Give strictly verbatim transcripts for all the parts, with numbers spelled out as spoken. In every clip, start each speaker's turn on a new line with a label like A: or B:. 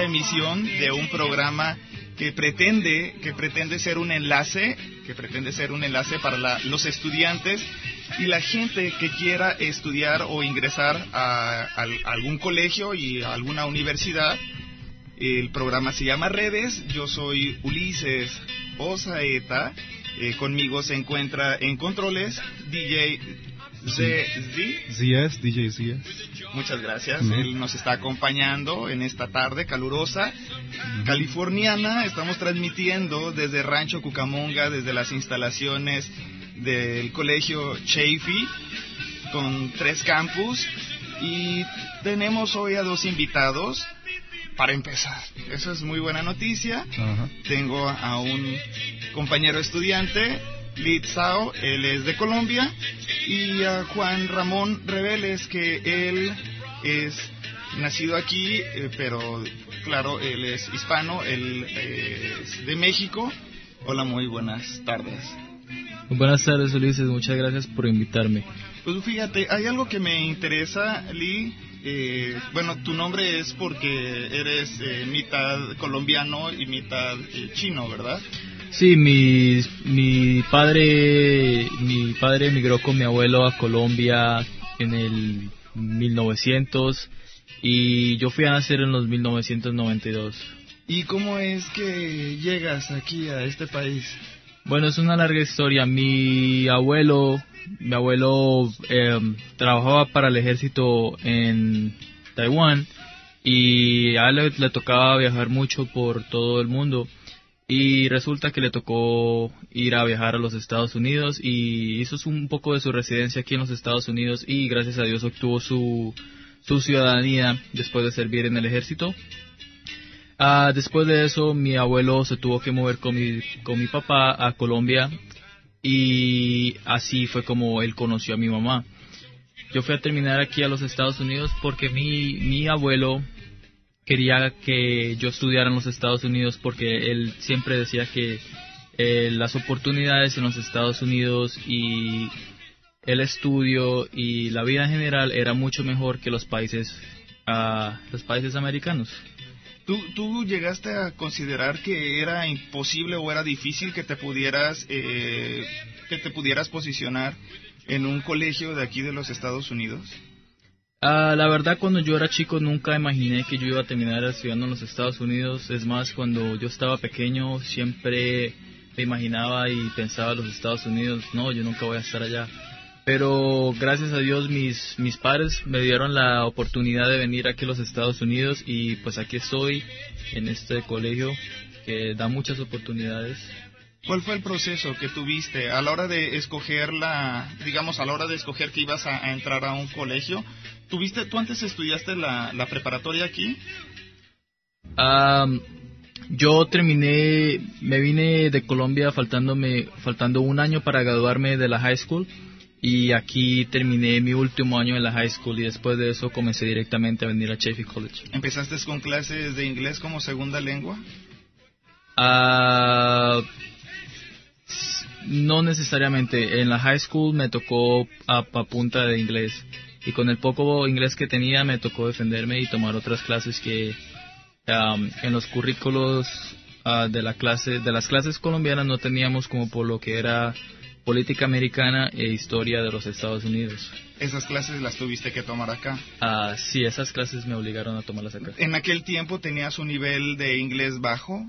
A: primera emisión de un programa que pretende, que pretende ser un enlace, que pretende ser un enlace para la, los estudiantes y la gente que quiera estudiar o ingresar a, a, a algún colegio y a alguna universidad. El programa se llama Redes. Yo soy Ulises Osaeta. Eh, conmigo se encuentra en controles D J Z.
B: Z, D J Z.
A: Muchas gracias.
B: Uh-huh.
A: Él nos está acompañando en esta tarde calurosa, uh-huh, californiana. Estamos transmitiendo desde Rancho Cucamonga, desde las instalaciones del colegio Chaffey, con tres campus. Y tenemos hoy a dos invitados. Para empezar, eso es muy buena noticia.
B: Uh-huh.
A: Tengo a un compañero estudiante, Litzao, él es de Colombia, y a Juan Ramón Reveles, que él es nacido aquí, eh, pero claro, él es hispano, él eh, es de México. Hola, muy buenas tardes.
C: Buenas tardes, Ulises, muchas gracias por invitarme.
A: Pues fíjate, hay algo que me interesa, Lee. Eh, bueno, tu nombre es porque eres eh, mitad colombiano y mitad eh, chino, ¿verdad?
C: Sí, mi, mi padre mi padre emigró con mi abuelo a Colombia en el mil novecientos y yo fui a nacer en los mil novecientos noventa y dos.
A: ¿Y cómo es que llegas aquí a este país?
C: Bueno, es una larga historia. Mi abuelo, mi abuelo eh, trabajaba para el ejército en Taiwán y a él le, le tocaba viajar mucho por todo el mundo y resulta que le tocó ir a viajar a los Estados Unidos y hizo un poco de su residencia aquí en los Estados Unidos y gracias a Dios obtuvo su, su ciudadanía después de servir en el ejército. Uh, después de eso, mi abuelo se tuvo que mover con mi, con mi papá a Colombia y así fue como él conoció a mi mamá. Yo fui a terminar aquí a los Estados Unidos porque mi, mi abuelo quería que yo estudiara en los Estados Unidos porque él siempre decía que eh, las oportunidades en los Estados Unidos y el estudio y la vida en general era mucho mejor que los países, uh, los países americanos.
A: ¿Tú, ¿Tú llegaste a considerar que era imposible o era difícil que te pudieras eh, que te pudieras posicionar en un colegio de aquí de los Estados Unidos?
C: Uh, la verdad, cuando yo era chico nunca imaginé que yo iba a terminar estudiando en los Estados Unidos. Es más, cuando yo estaba pequeño siempre me imaginaba y pensaba en los Estados Unidos. No, yo nunca voy a estar allá. Pero gracias a Dios mis mis padres me dieron la oportunidad de venir aquí a los Estados Unidos y pues aquí estoy en este colegio que da muchas oportunidades.
A: ¿Cuál fue el proceso que tuviste a la hora de escoger la, digamos, a la hora de escoger que ibas a, a entrar a un colegio? ¿Tuviste, tú antes estudiaste la, la preparatoria aquí?
C: Um, yo terminé, me vine de Colombia faltándome, faltando un año para graduarme de la high school. Y aquí terminé mi último año en la high school y después de eso comencé directamente a venir a Chaffey College.
A: ¿Empezaste con clases de inglés como segunda lengua?
C: Uh, no necesariamente. En la high school me tocó a, a punta de inglés. Y con el poco inglés que tenía me tocó defenderme y tomar otras clases que um, en los currículos uh, de, la clase, de las clases colombianas no teníamos, como por lo que era política americana e historia de los Estados Unidos.
A: ¿Esas clases las tuviste que tomar acá?
C: Ah, sí, esas clases me obligaron a tomarlas acá.
A: ¿En aquel tiempo tenías un nivel de inglés bajo?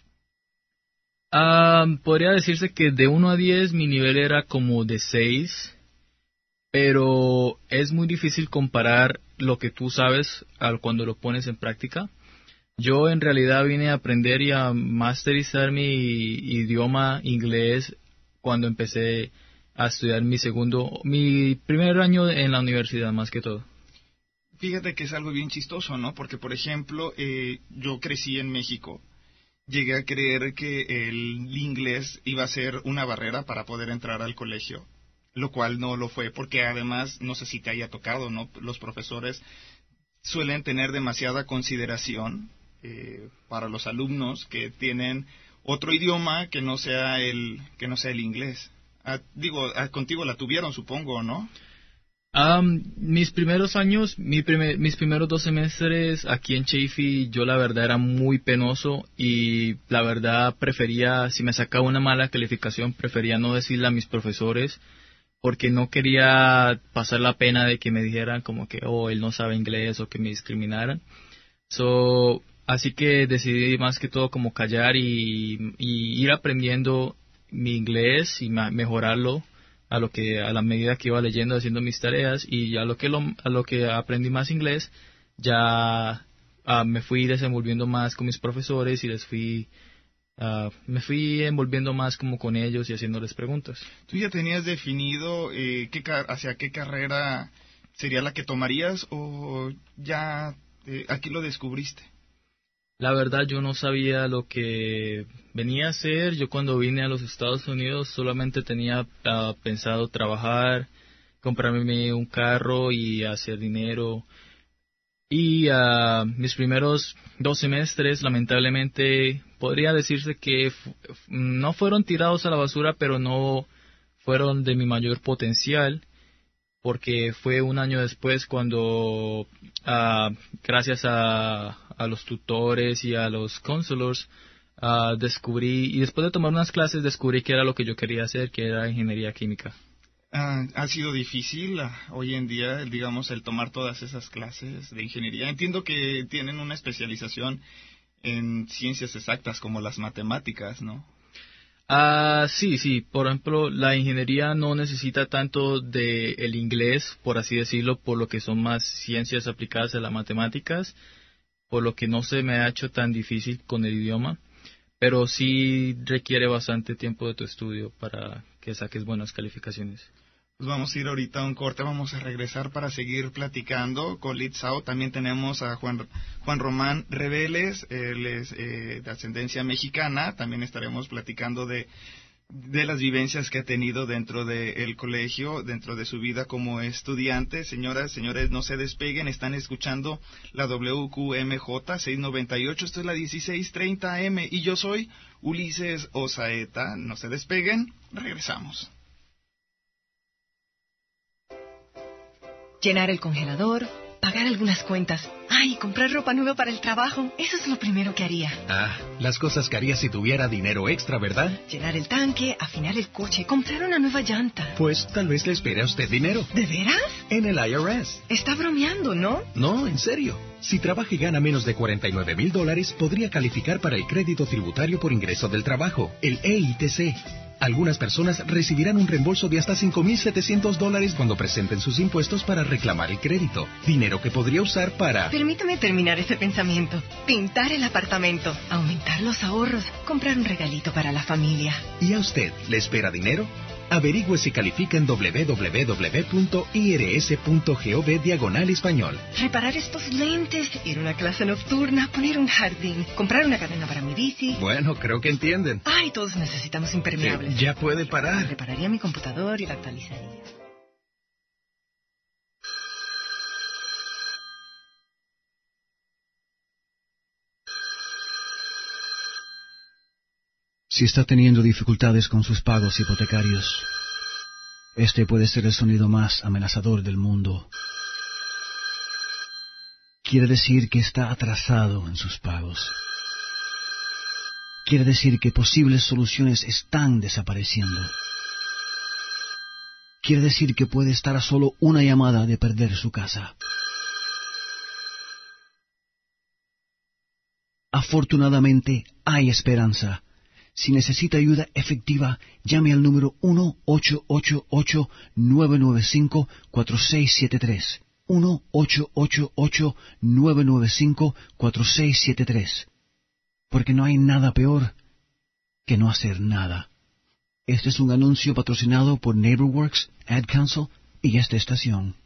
C: Ah, podría decirse que de uno a diez mi nivel era como de seis, pero es muy difícil comparar lo que tú sabes al cuando lo pones en práctica. Yo en realidad vine a aprender y a masterizar mi idioma inglés cuando empecé a estudiar mi segundo, mi primer año en la universidad más que todo.
A: Fíjate que es algo bien chistoso, ¿no? Porque, por ejemplo, eh, yo crecí en México. Llegué a creer que el inglés iba a ser una barrera para poder entrar al colegio, lo cual no lo fue, porque además, no sé si te haya tocado, ¿no? Los profesores suelen tener demasiada consideración eh, para los alumnos que tienen otro idioma que no sea el que no sea el inglés. Ah, digo, ah, contigo la tuvieron, supongo, ¿no?
C: Um, mis primeros años, mi primer, mis primeros dos semestres aquí en Chaffey, yo la verdad era muy penoso y la verdad prefería, si me sacaba una mala calificación, prefería no decirle a mis profesores porque no quería pasar la pena de que me dijeran como que, oh, él no sabe inglés o que me discriminaran. So, así que decidí más que todo como callar y, y ir aprendiendo mi inglés y ma- mejorarlo a lo que a la medida que iba leyendo, haciendo mis tareas, y a lo que lo, a lo que aprendí más inglés, ya ah, me fui desenvolviendo más con mis profesores y les fui ah, me fui envolviendo más como con ellos y haciéndoles preguntas.
A: ¿Tú ya tenías definido eh, qué car- hacia qué carrera sería la que tomarías o ya eh, aquí lo descubriste?
C: La verdad yo no sabía lo que venía a hacer. Yo cuando vine a los Estados Unidos solamente tenía ah, pensado trabajar, comprarme un carro y hacer dinero. Y ah, mis primeros dos semestres, lamentablemente, podría decirse que fu- no fueron tirados a la basura, pero no fueron de mi mayor potencial, porque fue un año después cuando, ah, gracias a, a los tutores y a los counselors, ah, descubrí, y después de tomar unas clases, descubrí que era lo que yo quería hacer, que era ingeniería química.
A: Ah, ha sido difícil ah, hoy en día, digamos, el tomar todas esas clases de ingeniería. Entiendo que tienen una especialización en ciencias exactas como las matemáticas, ¿no?
C: Ah, sí, sí. Por ejemplo, la ingeniería no necesita tanto de el inglés, por así decirlo, por lo que son más ciencias aplicadas a las matemáticas, por lo que no se me ha hecho tan difícil con el idioma, pero sí requiere bastante tiempo de tu estudio para que saques buenas calificaciones.
A: Pues vamos a ir ahorita a un corte, vamos a regresar para seguir platicando con Litzau. También tenemos a Juan, Juan Román Reveles, él es eh, de ascendencia mexicana. También estaremos platicando de, de las vivencias que ha tenido dentro del colegio, dentro de su vida como estudiante. Señoras, señores, no se despeguen, están escuchando la W Q M J seiscientos noventa y ocho, esto es la dieciséis treinta A M y yo soy Ulises Osaeta. No se despeguen, regresamos.
D: Llenar el congelador, pagar algunas cuentas. Ay, comprar ropa nueva para el trabajo. Eso es lo primero que haría.
E: Ah, las cosas que haría si tuviera dinero extra, ¿verdad?
D: Llenar el tanque, afinar el coche, comprar una nueva llanta.
E: Pues tal vez le espere a usted dinero.
D: ¿De veras?
E: En el I R S.
D: Está bromeando, ¿no?
E: No, en serio. Si trabaja y gana menos de cuarenta y nueve mil dólares, podría calificar para el crédito tributario por ingreso del trabajo, el E I T C. Algunas personas recibirán un reembolso de hasta cinco mil setecientos dólares cuando presenten sus impuestos para reclamar el crédito. Dinero que podría usar para...
D: Permítame terminar ese pensamiento. Pintar el apartamento, aumentar los ahorros, comprar un regalito para la familia.
E: ¿Y a usted le espera dinero? Averigüe si califica en doble u doble u doble u punto i r s punto gov diagonal español.
D: Reparar estos lentes, ir a una clase nocturna, poner un jardín, comprar una cadena para mi bici.
E: Bueno, creo que entienden.
D: Ay, todos necesitamos impermeables.
E: Sí, ya puede parar.
D: Repararía mi computador y la actualizaría.
F: Si está teniendo dificultades con sus pagos hipotecarios, este puede ser el sonido más amenazador del mundo. Quiere decir que está atrasado en sus pagos. Quiere decir que posibles soluciones están desapareciendo. Quiere decir que puede estar a solo una llamada de perder su casa. Afortunadamente, hay esperanza. Si necesita ayuda efectiva, llame al número uno ocho ocho ocho nueve nueve cinco cuatro seis siete tres. uno ocho ocho ocho nueve nueve cinco cuatro seis siete tres. Porque no hay nada peor que no hacer nada. Este es un anuncio patrocinado por NeighborWorks, Ad Council y esta estación.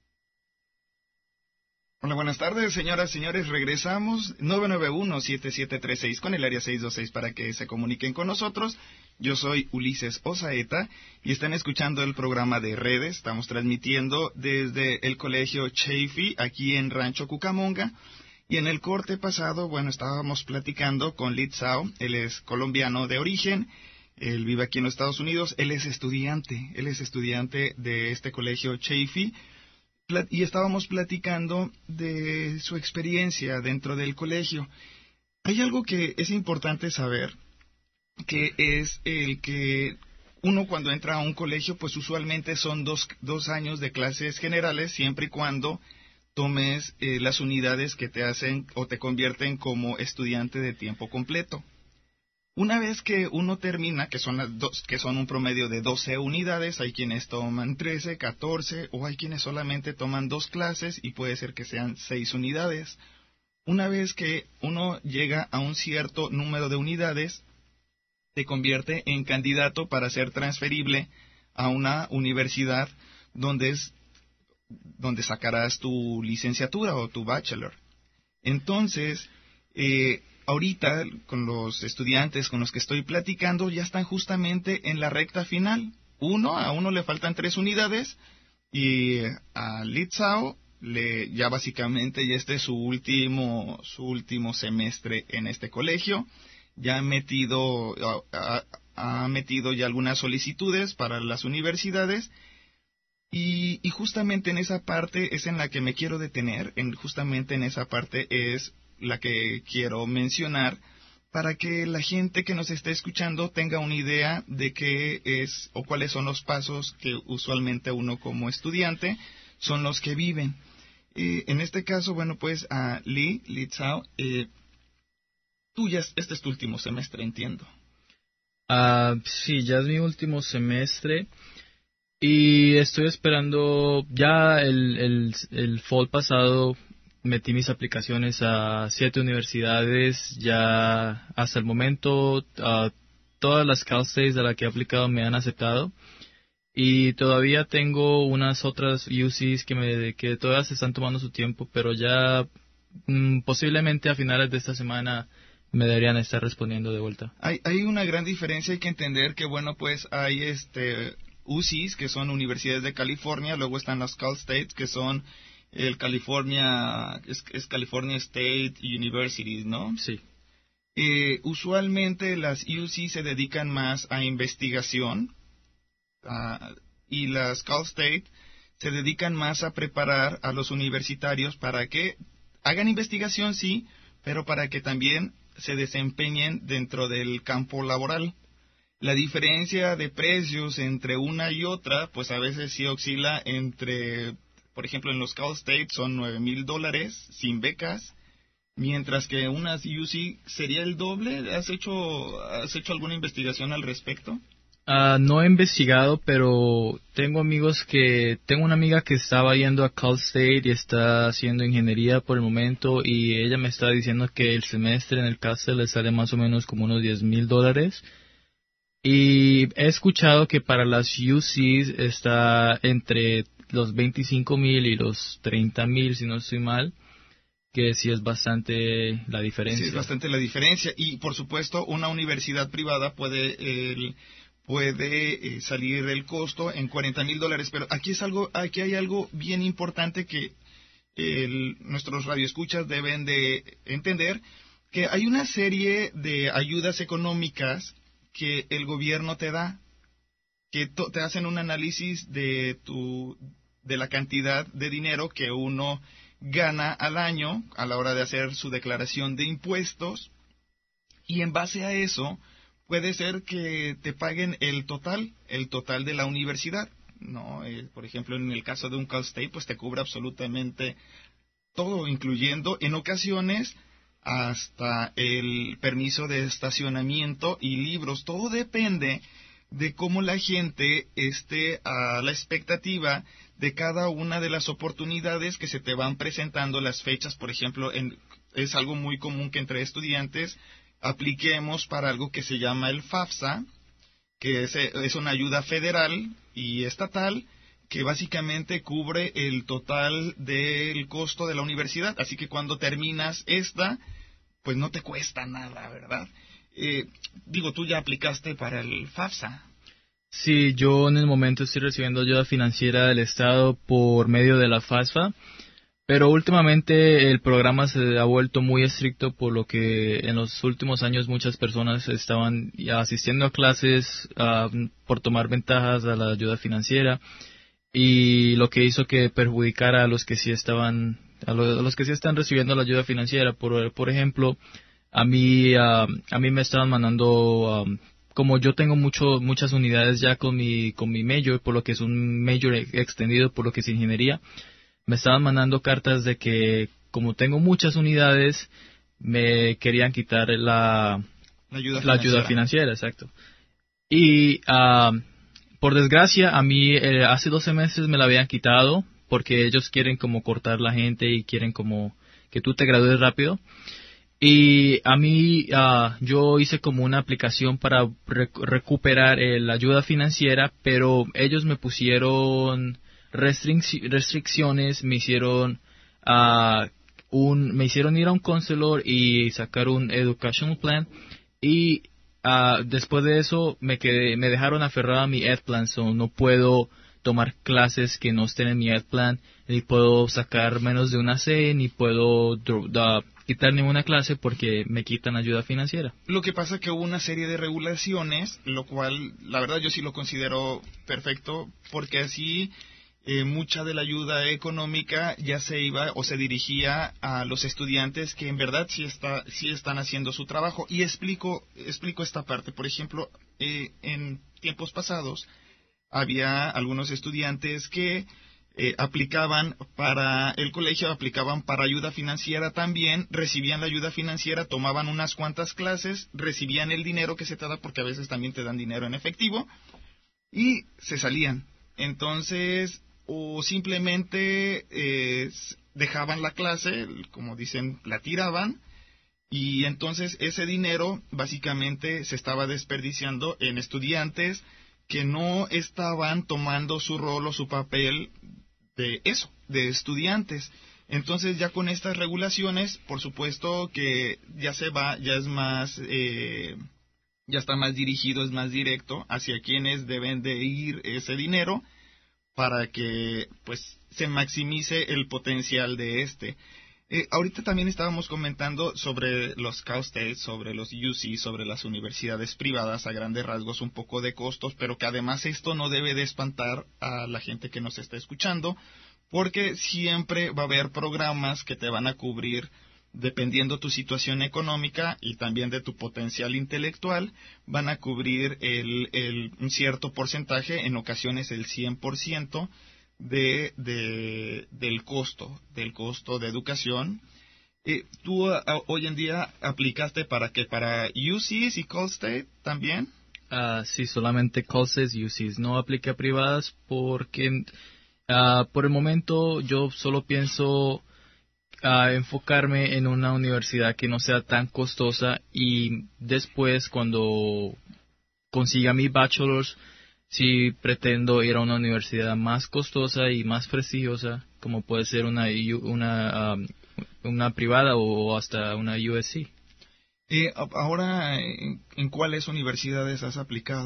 A: Hola, buenas tardes, señoras y señores. Regresamos nueve nueve uno siete siete tres seis con el área seis dos seis para que se comuniquen con nosotros. Yo soy Ulises Osaeta y están escuchando el programa de redes. Estamos transmitiendo desde el colegio Chaffey aquí en Rancho Cucamonga. Y en el corte pasado, bueno, estábamos platicando con Litzau. Él es colombiano de origen. Él vive aquí en los Estados Unidos. Él es estudiante. Él es estudiante de este colegio Chaffey. y estábamos platicando de su experiencia dentro del colegio. Hay algo que es importante saber, que es el que uno cuando entra a un colegio, pues usualmente son dos, dos años de clases generales, siempre y cuando tomes eh, las unidades que te hacen o te convierten como estudiante de tiempo completo. Una vez que uno termina, que son las dos, que son un promedio de doce unidades, hay quienes toman trece, catorce, o hay quienes solamente toman dos clases y puede ser que sean seis unidades. Una vez que uno llega a un cierto número de unidades, te convierte en candidato para ser transferible a una universidad donde es donde sacarás tu licenciatura o tu bachelor. Entonces, eh, ahorita con los estudiantes con los que estoy platicando ya están justamente en la recta final. Uno, a uno le faltan tres unidades y a Litzau le ya básicamente ya este es su último su último semestre en este colegio. Ya ha metido ha, ha metido ya algunas solicitudes para las universidades. Y, y justamente en esa parte es en la que me quiero detener, en, justamente en esa parte es la que quiero mencionar para que la gente que nos esté escuchando tenga una idea de qué es o cuáles son los pasos que usualmente uno como estudiante son los que viven. Eh, en este caso, bueno, pues a Lee, Litzau, eh, tú ya, este es tu último semestre, entiendo.
C: Uh, sí, ya es mi último semestre. Y estoy esperando, ya el, el, el fall pasado metí mis aplicaciones a siete universidades, ya hasta el momento uh, todas las Cal States de las que he aplicado me han aceptado y todavía tengo unas otras U Cs que, me, que todavía se están tomando su tiempo, pero ya mm, posiblemente a finales de esta semana me deberían estar respondiendo de vuelta.
A: Hay, hay una gran diferencia, hay que entender que bueno pues hay este... U Cs, que son universidades de California, luego están las Cal States, que son el California, es, es California State University, ¿no?
C: Sí.
A: Eh, usualmente las U C se dedican más a investigación uh, y las Cal State se dedican más a preparar a los universitarios para que hagan investigación, sí, pero para que también se desempeñen dentro del campo laboral. La diferencia de precios entre una y otra, pues a veces sí oscila entre, por ejemplo, en los Cal State son nueve mil dólares sin becas, mientras que unas U C sería el doble. ¿Has hecho, has hecho alguna investigación al respecto?
C: Uh, no he investigado, pero tengo amigos que, tengo una amiga que estaba yendo a Cal State y está haciendo ingeniería por el momento y ella me está diciendo que el semestre en el Cal State le sale más o menos como unos diez mil dólares. Y he escuchado que para las U Cs está entre los veinticinco mil y los treinta mil, si no estoy mal, que sí es bastante la diferencia.
A: Sí, es bastante la diferencia. Y, por supuesto, una universidad privada puede eh, puede eh, salir el costo en cuarenta mil dólares. Pero aquí es algo, aquí hay algo bien importante que el, nuestros radioescuchas deben de entender, que hay una serie de ayudas económicas que el gobierno te da, que to- te hacen un análisis de tu de la cantidad de dinero que uno gana al año a la hora de hacer su declaración de impuestos, y en base a eso puede ser que te paguen el total, el total de la universidad, ¿no? Eh, por ejemplo, en el caso de un Cal State, pues te cubre absolutamente todo, incluyendo en ocasiones hasta el permiso de estacionamiento y libros. Todo depende de cómo la gente esté a la expectativa de cada una de las oportunidades que se te van presentando, las fechas. Por ejemplo, en, es algo muy común que entre estudiantes apliquemos para algo que se llama el FAFSA, que es, es una ayuda federal y estatal, que básicamente cubre el total del costo de la universidad. Así que cuando terminas esta, pues no te cuesta nada, ¿verdad? Eh, digo, tú ya aplicaste para el FAFSA.
C: Sí, yo en el momento estoy recibiendo ayuda financiera del Estado por medio de la FAFSA, pero últimamente el programa se ha vuelto muy estricto, por lo que en los últimos años muchas personas estaban asistiendo a clases uh, por tomar ventajas a la ayuda financiera. y lo que hizo que perjudicara a los que sí estaban, a los, a los que sí están recibiendo la ayuda financiera. Por, por ejemplo, a mí, uh, a mí me estaban mandando, um, como yo tengo mucho, muchas unidades ya con mi, con mi major, por lo que es un major extendido, por lo que es ingeniería, me estaban mandando cartas de que como tengo muchas unidades, me querían quitar la,
A: la ayuda
C: la
A: financiera.
C: ayuda financiera, exacto. Y uh, por desgracia, a mí eh, hace doce meses me la habían quitado porque ellos quieren como cortar la gente y quieren como que tú te gradúes rápido. Y a mí, uh, yo hice como una aplicación para rec- recuperar eh, la ayuda financiera, pero ellos me pusieron restric- restricciones, me hicieron uh, un, me hicieron ir a un counselor y sacar un educational plan, y uh, después de eso me quedé, me dejaron aferrado a mi ed plan, so no puedo tomar clases que no estén en mi ed plan, ni puedo sacar menos de una C, ni puedo dro- da, quitar ninguna clase porque me quitan ayuda financiera.
A: Lo que pasa que hubo una serie de regulaciones, lo cual, la verdad, yo sí lo considero perfecto, porque así eh, mucha de la ayuda económica ya se iba o se dirigía a los estudiantes que en verdad sí, está, sí están haciendo su trabajo. Y explico, explico esta parte. Por ejemplo, eh, en tiempos pasados había algunos estudiantes que Eh, aplicaban para el colegio, aplicaban para ayuda financiera también, recibían la ayuda financiera, tomaban unas cuantas clases, recibían el dinero que se te da, porque a veces también te dan dinero en efectivo, y se salían. Entonces, o simplemente eh, dejaban la clase, como dicen, la tiraban, y entonces ese dinero básicamente se estaba desperdiciando en estudiantes que no estaban tomando su rol o su papel de eso, de estudiantes. Entonces ya con estas regulaciones, por supuesto que ya se va, ya es más, eh, ya está más dirigido, es más directo hacia quienes deben de ir ese dinero para que pues se maximice el potencial de este. Eh, ahorita también estábamos comentando sobre los Cal State, sobre los U C, sobre las universidades privadas, a grandes rasgos un poco de costos, pero que además esto no debe de espantar a la gente que nos está escuchando, porque siempre va a haber programas que te van a cubrir, dependiendo tu situación económica y también de tu potencial intelectual, van a cubrir el, el, un cierto porcentaje, en ocasiones el cien por ciento, De, de, del costo, del costo de educación. Eh, ¿Tú a, a, hoy en día aplicaste para qué? ¿Para U Cs y Cal State también?
C: Uh, sí, solamente Cal State y U Cs. No apliqué a privadas porque uh, por el momento yo solo pienso uh, enfocarme en una universidad que no sea tan costosa, y después cuando consiga mi bachelor's, sí pretendo ir a una universidad más costosa y más prestigiosa, como puede ser una una um, una privada o hasta una U S C.
A: Eh, ahora, ¿en, ¿en cuáles universidades has aplicado?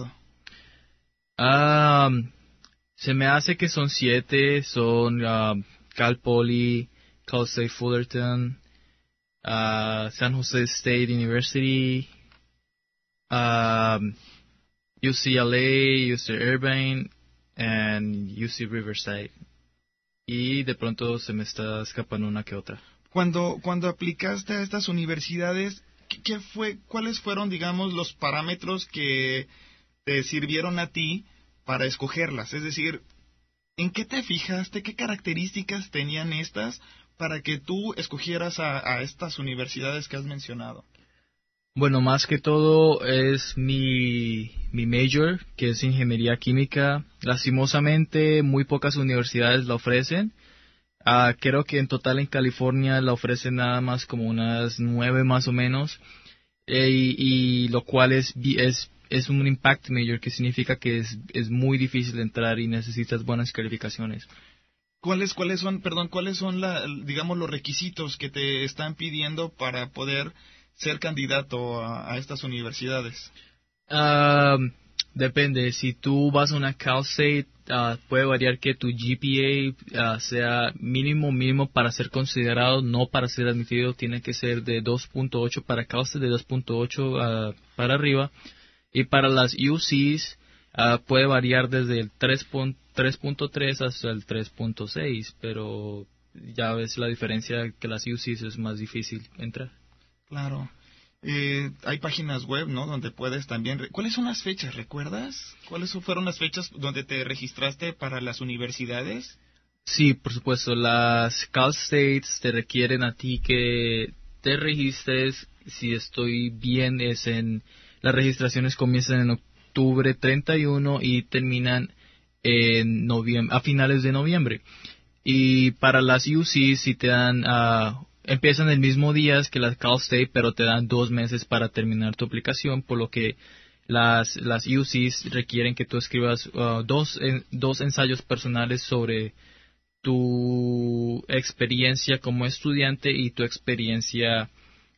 C: Um, se me hace que son siete, son uh, Cal Poly, Cal State Fullerton, uh, San Jose State University, um, U C L A, U C Irvine, and U C Riverside. Y de pronto se me está escapando una que otra.
A: Cuando cuando aplicaste a estas universidades, ¿qué, qué fue, cuáles fueron, digamos, los parámetros que te sirvieron a ti para escogerlas? Es decir, ¿en qué te fijaste? ¿Qué características tenían estas para que tú escogieras a, a estas universidades que has mencionado?
C: Bueno, más que todo es mi, mi major, que es ingeniería química. Lastimosamente, muy pocas universidades la ofrecen. Uh, creo que en total en California la ofrecen nada más como unas nueve más o menos. Eh, y, y lo cual es, es, es un impact major, que significa que es, es muy difícil entrar y necesitas buenas calificaciones.
A: ¿Cuáles, cuáles son, perdón, cuáles son la, digamos, los requisitos que te están pidiendo para poder ser candidato a, a estas universidades?
C: Uh, depende. Si tú vas a una Cal State, uh, puede variar que tu G P A uh, sea mínimo, mínimo para ser considerado, no para ser admitido. Tiene que ser de dos punto ocho para Cal State, de dos punto ocho uh, para arriba. Y para las U Cs uh, puede variar desde el tres tres punto tres hasta el tres punto seis, pero ya ves la diferencia que las U Cs es más difícil entrar.
A: Claro. Eh, hay páginas web, ¿no? Donde puedes también... Re- ¿Cuáles son las fechas? ¿Recuerdas? ¿Cuáles fueron las fechas donde te registraste para las universidades?
C: Sí, por supuesto. Las Cal States te requieren a ti que te registres. Si estoy bien, es en... Las registraciones comienzan en octubre treinta y uno y terminan en noviembre, a finales de noviembre. Y para las U Cs, si te dan... Uh, empiezan el mismo día que las Cal State, pero te dan dos meses para terminar tu aplicación, por lo que las, las U Cs requieren que tú escribas uh, dos, en, dos ensayos personales sobre tu experiencia como estudiante y tu experiencia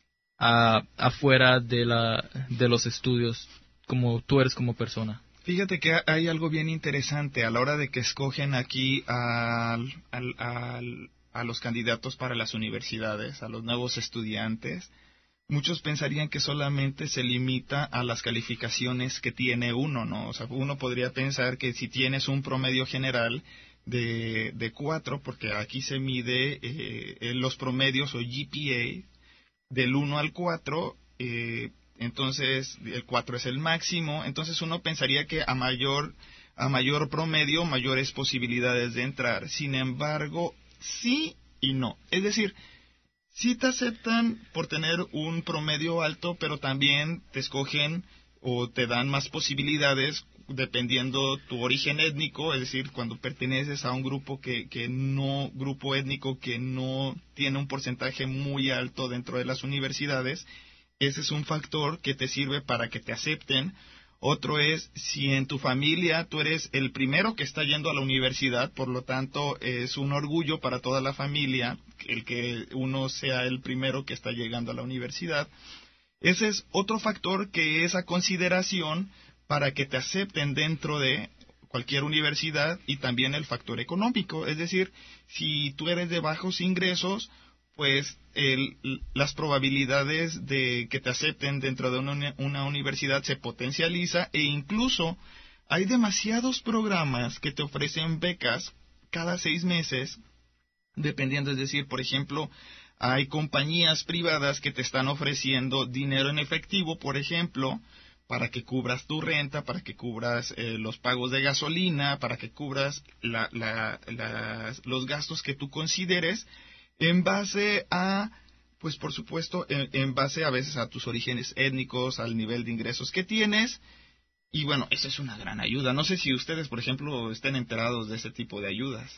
C: uh, afuera de, la, de los estudios, como tú eres como persona.
A: Fíjate que hay algo bien interesante a la hora de que escogen aquí al... al, al a los candidatos para las universidades, a los nuevos estudiantes. Muchos pensarían que solamente se limita a las calificaciones que tiene uno, ¿no? O sea, uno podría pensar que si tienes un promedio general de, de cuatro, porque aquí se mide eh, los promedios o G P A del uno al cuatro, eh, entonces el cuatro es el máximo, entonces uno pensaría que a mayor, a mayor promedio, mayores posibilidades de entrar. Sin embargo, sí y no. Es decir, sí te aceptan por tener un promedio alto, pero también te escogen o te dan más posibilidades dependiendo tu origen étnico, es decir, cuando perteneces a un grupo que, que no, grupo étnico que no tiene un porcentaje muy alto dentro de las universidades, ese es un factor que te sirve para que te acepten. Otro es, si en tu familia tú eres el primero que está yendo a la universidad, por lo tanto es un orgullo para toda la familia el que uno sea el primero que está llegando a la universidad. Ese es otro factor que es a consideración para que te acepten dentro de cualquier universidad, y también el factor económico. Es decir, si tú eres de bajos ingresos, pues el, las probabilidades de que te acepten dentro de una, una universidad se potencializa, e incluso hay demasiados programas que te ofrecen becas cada seis meses, dependiendo, es decir, por ejemplo, hay compañías privadas que te están ofreciendo dinero en efectivo, por ejemplo, para que cubras tu renta, para que cubras eh, los pagos de gasolina, para que cubras la, la, las, los gastos que tú consideres, en base a, pues por supuesto, en, en base a veces a tus orígenes étnicos, al nivel de ingresos que tienes. Y bueno, eso es una gran ayuda. No sé si ustedes, por ejemplo, estén enterados de ese tipo de ayudas.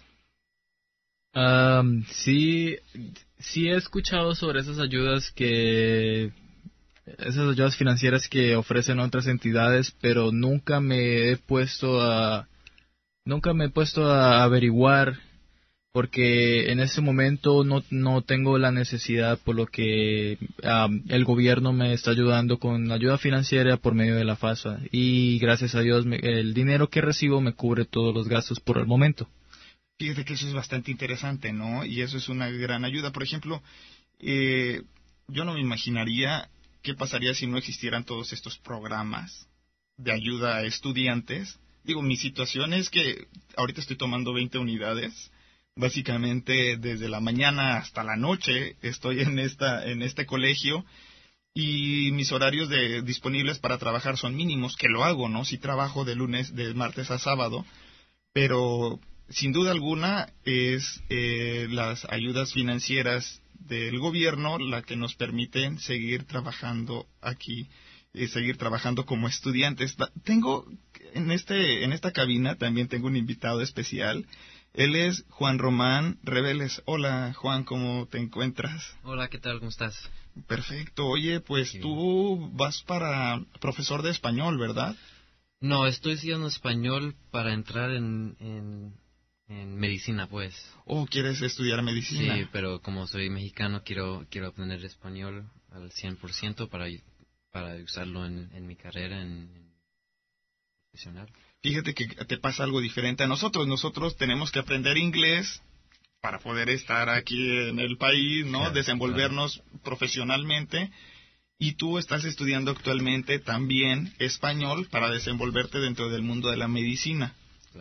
C: Um, sí, sí he escuchado sobre esas ayudas que, esas ayudas financieras que ofrecen otras entidades, pero nunca me he puesto a, nunca me he puesto a averiguar, porque en ese momento no, no tengo la necesidad, por lo que um, el gobierno me está ayudando con ayuda financiera por medio de la FAFSA, y gracias a Dios me, el dinero que recibo me cubre todos los gastos por el momento.
A: Fíjate que eso es bastante interesante, ¿no? Y eso es una gran ayuda. Por ejemplo, eh, yo no me imaginaría qué pasaría si no existieran todos estos programas de ayuda a estudiantes. Digo, mi situación es que ahorita estoy tomando veinte unidades. Básicamente desde la mañana hasta la noche estoy en esta en este colegio, y mis horarios de disponibles para trabajar son mínimos, que lo hago, ¿no? Sí trabajo de lunes, de martes a sábado, pero sin duda alguna es eh, las ayudas financieras del gobierno la que nos permiten seguir trabajando aquí, eh, seguir trabajando como estudiantes. Tengo en este en esta cabina también tengo un invitado especial. Él es Juan Román Reveles. Hola, Juan, ¿cómo te encuentras?
G: Hola, ¿qué tal? ¿Cómo estás?
A: Perfecto. Oye, pues tú vas para profesor de español, ¿verdad?
G: No, estoy estudiando español para entrar en, en, en medicina, pues.
A: ¿O quieres estudiar medicina?
G: Sí, pero como soy mexicano, quiero quiero aprender español al cien por ciento para, para usarlo en, en mi carrera en, en profesional.
A: Fíjate que te pasa algo diferente a nosotros. Nosotros tenemos que aprender inglés para poder estar aquí en el país, ¿no? Claro, desenvolvernos claro. profesionalmente. Y tú estás estudiando actualmente también español para desenvolverte dentro del mundo de la medicina.
G: Claro.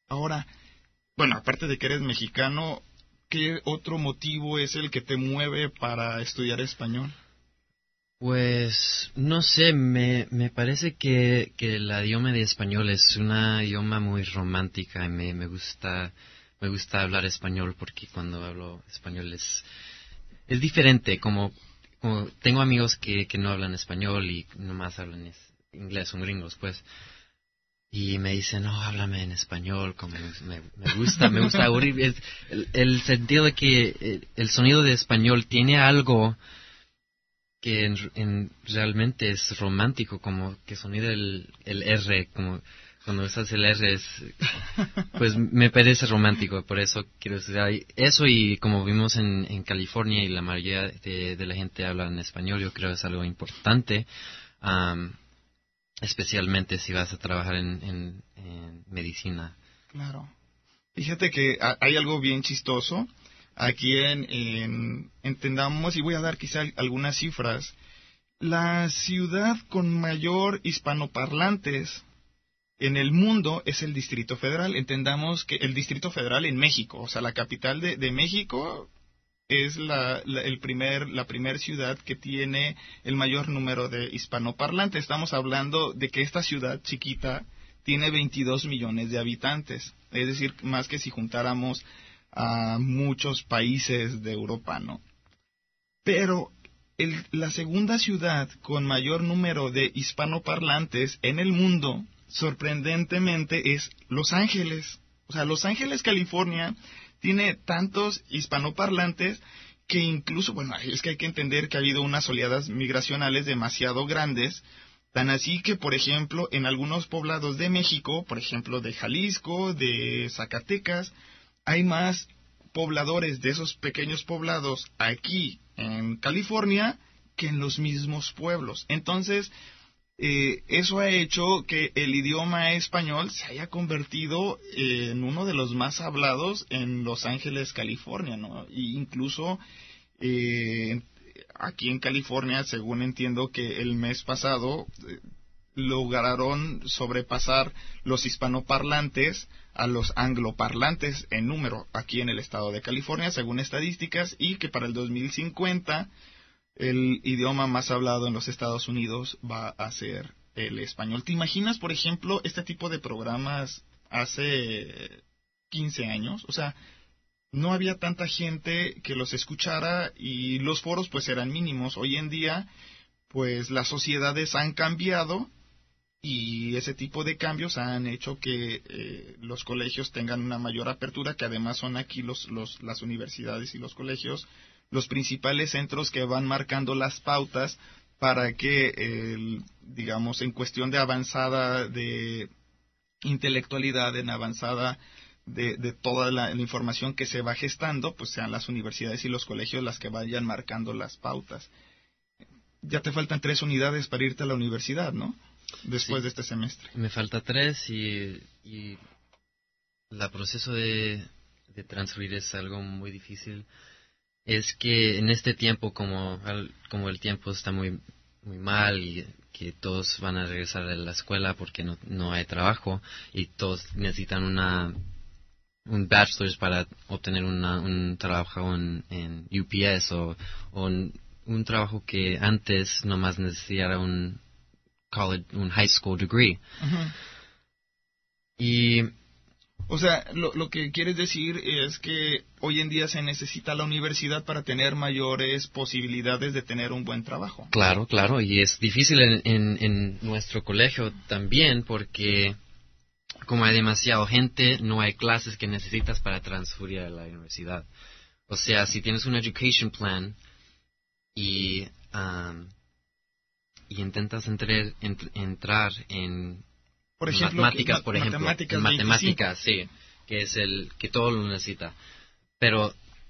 A: Ahora, bueno, aparte de que eres mexicano, ¿qué otro motivo es el que te mueve para estudiar español?
G: Pues, no sé, me, me parece que, que el idioma de español es una idioma muy romántica y me, me gusta me gusta hablar español porque cuando hablo español es, es diferente, como, como tengo amigos que, que no hablan español y nomás hablan es, inglés, son gringos, pues, y me dicen, no, háblame en español, como me, me gusta, me gusta oír, el, el, el sentido de que el, el sonido de español tiene algo que en, en realmente es romántico, como que sonido el, el R, como cuando usas el R es, pues me parece romántico, por eso quiero decir eso, y como vimos en, en California y la mayoría de, de la gente habla en español, yo creo que es algo importante, um, especialmente si vas a trabajar en, en, en medicina.
A: Claro. Fíjate que hay algo bien chistoso. Aquí en, en, entendamos, y voy a dar quizá algunas cifras, la ciudad con mayor hispanoparlantes en el mundo es el Distrito Federal. Entendamos que el Distrito Federal en México, o sea, la capital de, de México es la, la, el primer, la primer ciudad que tiene el mayor número de hispanoparlantes. Estamos hablando de que esta ciudad chiquita tiene veintidós millones de habitantes, es decir, más que si juntáramos a muchos países de Europa, ¿no? Pero el, la segunda ciudad con mayor número de hispanoparlantes en el mundo, sorprendentemente, es Los Ángeles. O sea, Los Ángeles, California, tiene tantos hispanoparlantes que incluso, bueno, es que hay que entender que ha habido unas oleadas migracionales demasiado grandes, tan así que, por ejemplo, en algunos poblados de México, por ejemplo, de Jalisco, de Zacatecas, hay más pobladores de esos pequeños poblados aquí en California que en los mismos pueblos. Entonces, eh, eso ha hecho que el idioma español se haya convertido en uno de los más hablados en Los Ángeles, California, ¿no? Y incluso eh, aquí en California, según entiendo que el mes pasado eh, lograron sobrepasar los hispanoparlantes a los angloparlantes en número aquí en el estado de California, según estadísticas, y que para el dos mil cincuenta el idioma más hablado en los Estados Unidos va a ser el español. ¿Te imaginas, por ejemplo, este tipo de programas hace quince años? O sea, no había tanta gente que los escuchara y los foros pues eran mínimos. Hoy en día, pues las sociedades han cambiado y ese tipo de cambios han hecho que eh, los colegios tengan una mayor apertura, que además son aquí los, los, las universidades y los colegios los principales centros que van marcando las pautas para que, eh, digamos, en cuestión de avanzada de intelectualidad, en avanzada de, de toda la, la información que se va gestando, pues sean las universidades y los colegios las que vayan marcando las pautas. Ya te faltan tres unidades para irte a la universidad, ¿no? Después sí, de este semestre.
G: Me falta tres y, y el proceso de, de transferir es algo muy difícil. Es que en este tiempo, como, como el tiempo está muy, muy mal y que todos van a regresar a la escuela porque no, no hay trabajo y todos necesitan una un bachelor's para obtener una, un trabajo en, en U P S o, o un, un trabajo que antes nomás necesitara un college, un high school degree.
A: Uh-huh.
G: Y
A: o sea, lo, lo que quieres decir es que hoy en día se necesita la universidad para tener mayores posibilidades de tener un buen trabajo.
G: Claro, claro, y es difícil en, en, en nuestro colegio también porque como hay demasiada gente, no hay clases que necesitas para transferir a la universidad. O sea, si tienes un education plan y, um, y intentas entrar, ent, entrar en
A: por ejemplo,
G: matemáticas,
A: que,
G: por ejemplo,
A: matemáticas,
G: matemáticas, sí, que es el que todo lo necesita, pero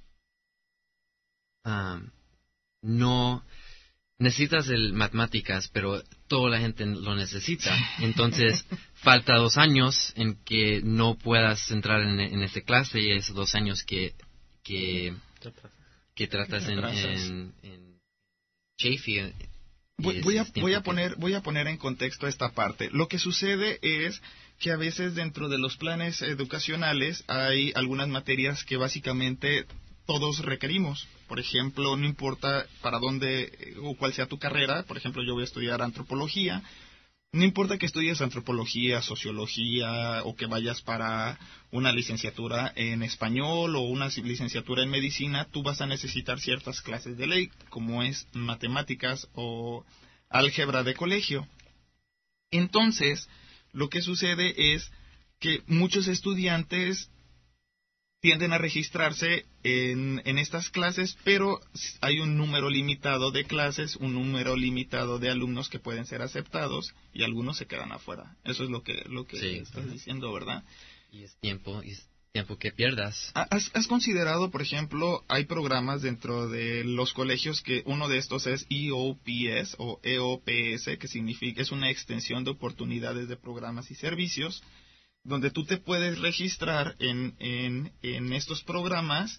G: um, no necesitas el matemáticas, pero toda la gente lo necesita. Entonces falta dos años en que no puedas entrar en, en esta clase y esos dos años que que que tratas en en, en Chafee
A: Voy, voy, a, voy, a poner, voy a poner en contexto esta parte. Lo que sucede es que a veces dentro de los planes educacionales hay algunas materias que básicamente todos requerimos. Por ejemplo, no importa para dónde o cuál sea tu carrera, por ejemplo, yo voy a estudiar antropología. No importa que estudies antropología, sociología o que vayas para una licenciatura en español o una licenciatura en medicina, tú vas a necesitar ciertas clases de ley, como es matemáticas o álgebra de colegio. Entonces, lo que sucede es que muchos estudiantes tienden a registrarse en, en estas clases, pero hay un número limitado de clases, un número limitado de alumnos que pueden ser aceptados y algunos se quedan afuera. Eso es lo que lo que sí, estás diciendo, ¿verdad?
G: Y es tiempo, y es tiempo que pierdas.
A: ¿Has, has considerado, por ejemplo, hay programas dentro de los colegios que uno de estos es E O P S o E O P S, que significa es una extensión de oportunidades de programas y servicios, donde tú te puedes registrar en, en, en estos programas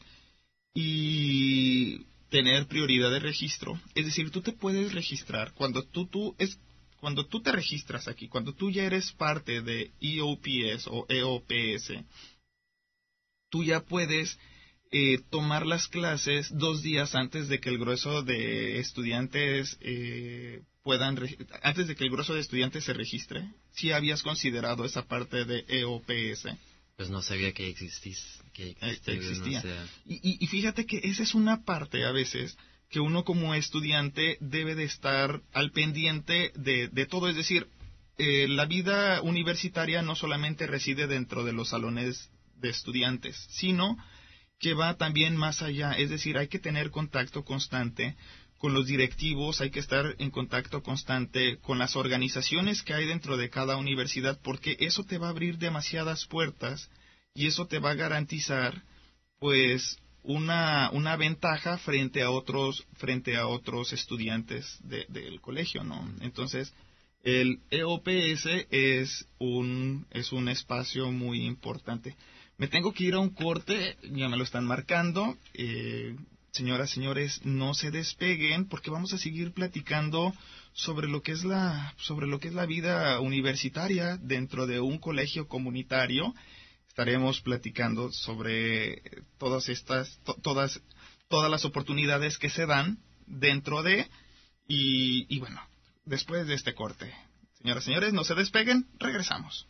A: y tener prioridad de registro? Es decir, tú te puedes registrar cuando tú, tú es cuando tú te registras aquí, cuando tú ya eres parte de E O P S o E O P S, tú ya puedes eh, tomar las clases dos días antes de que el grueso de estudiantes eh, puedan, antes de que el grueso de estudiantes se registre. ¿Sí habías considerado esa parte de E O P S?
G: Pues no sabía que, existís, que existía.
A: existía.
G: No sé.
A: y, y, y fíjate que esa es una parte a veces que uno como estudiante debe de estar al pendiente de, de todo. Es decir, eh, la vida universitaria no solamente reside dentro de los salones de estudiantes, sino que va también más allá. Es decir, hay que tener contacto constante con los directivos, hay que estar en contacto constante con las organizaciones que hay dentro de cada universidad, porque eso te va a abrir demasiadas puertas y eso te va a garantizar, pues, una una ventaja frente a otros frente a otros estudiantes de, del colegio, ¿no? Entonces, el E O P S es un es un espacio muy importante. Me tengo que ir a un corte, ya me lo están marcando. Eh, Señoras, señores, no se despeguen porque vamos a seguir platicando sobre lo que es la sobre lo que es la vida universitaria dentro de un colegio comunitario. Estaremos platicando sobre todas estas to, todas todas las oportunidades que se dan dentro de y, y bueno, después de este corte. Señoras, señores, no se despeguen, regresamos.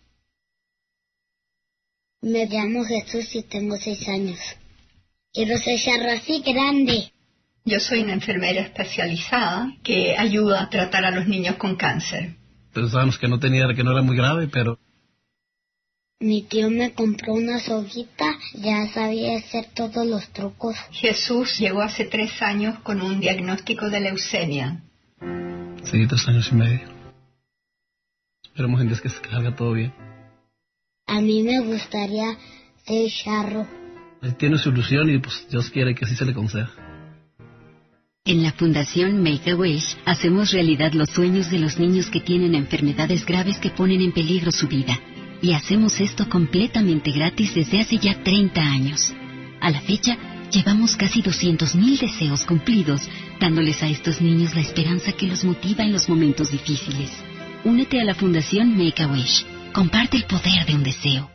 H: Me llamo Jesús y tengo seis años. Quiero ser charro así grande.
I: Yo soy una enfermera especializada que ayuda a tratar a los niños con cáncer.
J: Pensábamos que no tenía, que no era muy grave, pero...
H: Mi tío me compró una soguita, ya sabía hacer todos los trucos.
I: Jesús llegó hace tres años con un diagnóstico de leucemia.
J: Sí, tres años y medio. Esperemos en Dios que se salga todo bien.
H: A mí me gustaría ser charro.
J: Tiene su ilusión y pues Dios quiere que así se le conceda.
K: En la Fundación Make-A-Wish hacemos realidad los sueños de los niños que tienen enfermedades graves que ponen en peligro su vida. Y hacemos esto completamente gratis desde hace ya treinta años. A la fecha, llevamos casi doscientos mil deseos cumplidos, dándoles a estos niños la esperanza que los motiva en los momentos difíciles. Únete a la Fundación Make-A-Wish. Comparte el poder de un deseo.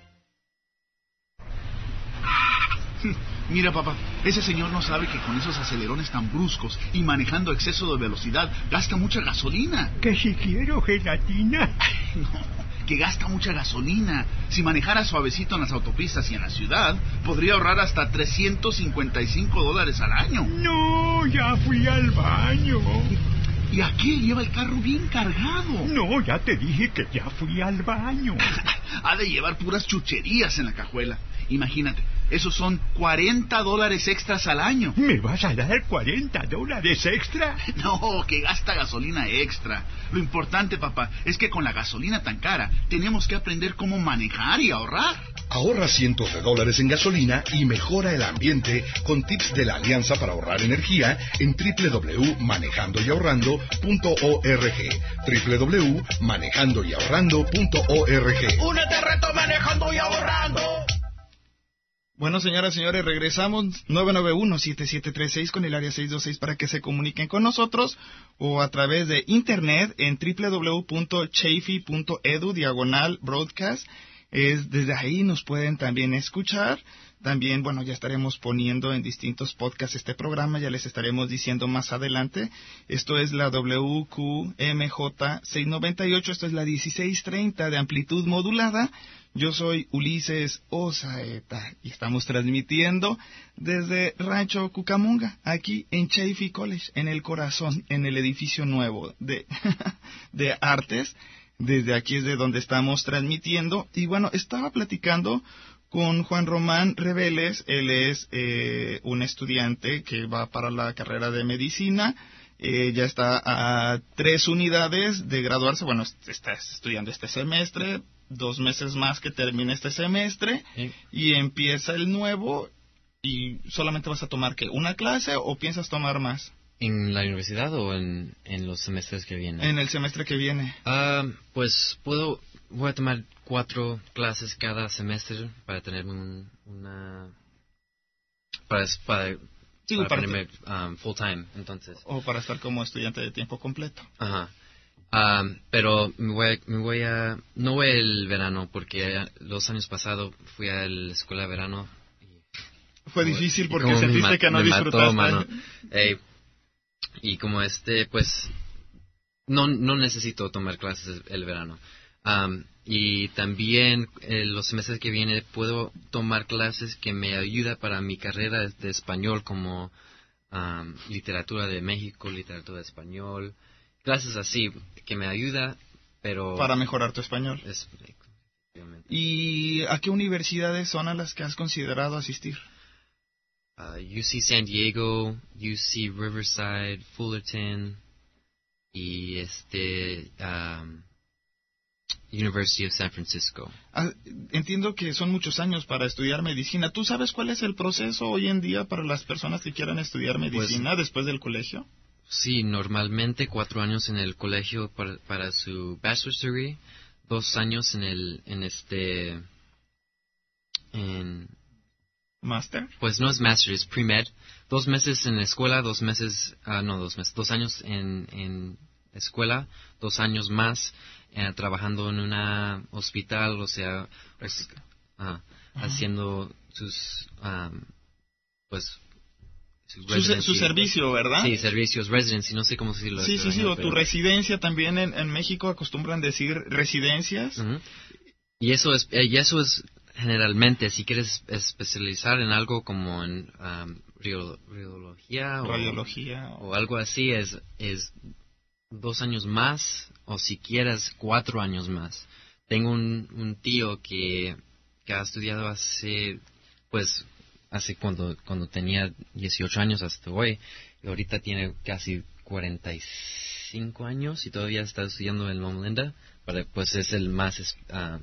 L: Mira, papá, ese señor no sabe que con esos acelerones tan bruscos y manejando exceso de velocidad gasta mucha gasolina.
M: ¿Que si quiero gelatina?
L: Ay, no, que gasta mucha gasolina. Si manejara suavecito en las autopistas y en la ciudad, podría ahorrar hasta trescientos cincuenta y cinco dólares al año.
M: No, ya fui al baño.
L: ¿Y a qué lleva el carro bien cargado?
M: No, ya te dije que ya fui al baño.
L: Ha de llevar puras chucherías en la cajuela. Imagínate, esos son cuarenta dólares extras al año.
M: ¿Me vas a dar cuarenta dólares extra?
L: No, que gasta gasolina extra. Lo importante, papá, es que con la gasolina tan cara, tenemos que aprender cómo manejar y ahorrar.
N: Ahorra cientos de dólares en gasolina y mejora el ambiente con tips de la Alianza para Ahorrar Energía en doble u doble u doble u punto manejando y ahorrando punto org. doble u doble u doble u punto manejando y ahorrando punto org.
O: Únete al reto Manejando y Ahorrando.
A: Bueno, señoras y señores, regresamos nueve nueve uno, siete siete tres seis con el área seis dos seis para que se comuniquen con nosotros o a través de internet en doble u doble u doble u punto chafee punto edu diagonal broadcast. Es, desde ahí nos pueden también escuchar. También, bueno, ya estaremos poniendo en distintos podcasts este programa, ya les estaremos diciendo más adelante. Esto es la W Q M J seiscientos noventa y ocho, esto es la dieciséis treinta de amplitud modulada. Yo soy Ulises Osaeta y estamos transmitiendo desde Rancho Cucamonga, aquí en Chafee College, en el corazón, en el edificio nuevo de, de artes. Desde aquí es de donde estamos transmitiendo. Y bueno, estaba platicando con Juan Román Reveles. Él es eh, un estudiante que va para la carrera de medicina. Eh, ya está a tres unidades de graduarse. Bueno, está estudiando este semestre. Dos meses más que termine este semestre. Sí. Y empieza el nuevo. ¿Y solamente vas a tomar qué? ¿Una clase o piensas tomar más?
G: ¿En la universidad o en, en los semestres que vienen?
A: En el semestre que viene.
G: Uh, pues puedo, voy a tomar cuatro clases cada semestre para tener un, una... Para, para, sí, para, para ponerme um, full time, entonces.
A: O para estar como estudiante de tiempo completo.
G: Ajá. Um, pero me voy, a, me voy a... No voy el verano porque los años pasados fui a la escuela de verano. Y,
A: Fue difícil porque sentiste que no
G: me
A: disfrutaste.
G: Mató, hey, y como este, pues, no no necesito tomar clases el verano. Um, y también eh, los semestres que vienen puedo tomar clases que me ayudan para mi carrera de español, como um, literatura de México, literatura de español, clases así que me ayuda, pero...
A: Para mejorar tu español.
G: Es,
A: ¿Y a qué universidades son a las que has considerado asistir?
G: Uh, U C San Diego, U C Riverside, Fullerton y este um, University of San Francisco.
A: Ah, entiendo que son muchos años para estudiar medicina. ¿Tú sabes cuál es el proceso hoy en día para las personas que quieran estudiar medicina pues, después del colegio?
G: Sí, normalmente cuatro años en el colegio para, para su bachelor's degree, dos años en el en este en
A: ¿Master?
G: Pues no es master, es pre-med. Dos meses en escuela, dos meses, uh, no, dos meses, dos años en, en escuela, dos años más eh, trabajando en un hospital, o sea, pues, uh, haciendo sus, um, pues,
A: su, su, su servicio, ¿verdad?
G: Sí, servicios, residency, no sé cómo decirlo.
A: Sí, sí, sí, o tu residencia también en, en México acostumbran decir residencias.
G: Uh-huh. Y eso es, y eso es generalmente, si quieres especializar en algo como en um, radiología,
A: radiología
G: o, o algo así, es, es dos años más, o si quieres cuatro años más. Tengo un, un tío que, que ha estudiado hace, pues, hace cuando, cuando tenía dieciocho años hasta hoy, y ahorita tiene casi cuarenta y cinco años y todavía está estudiando en Loma Linda, para, pues es el más... Um,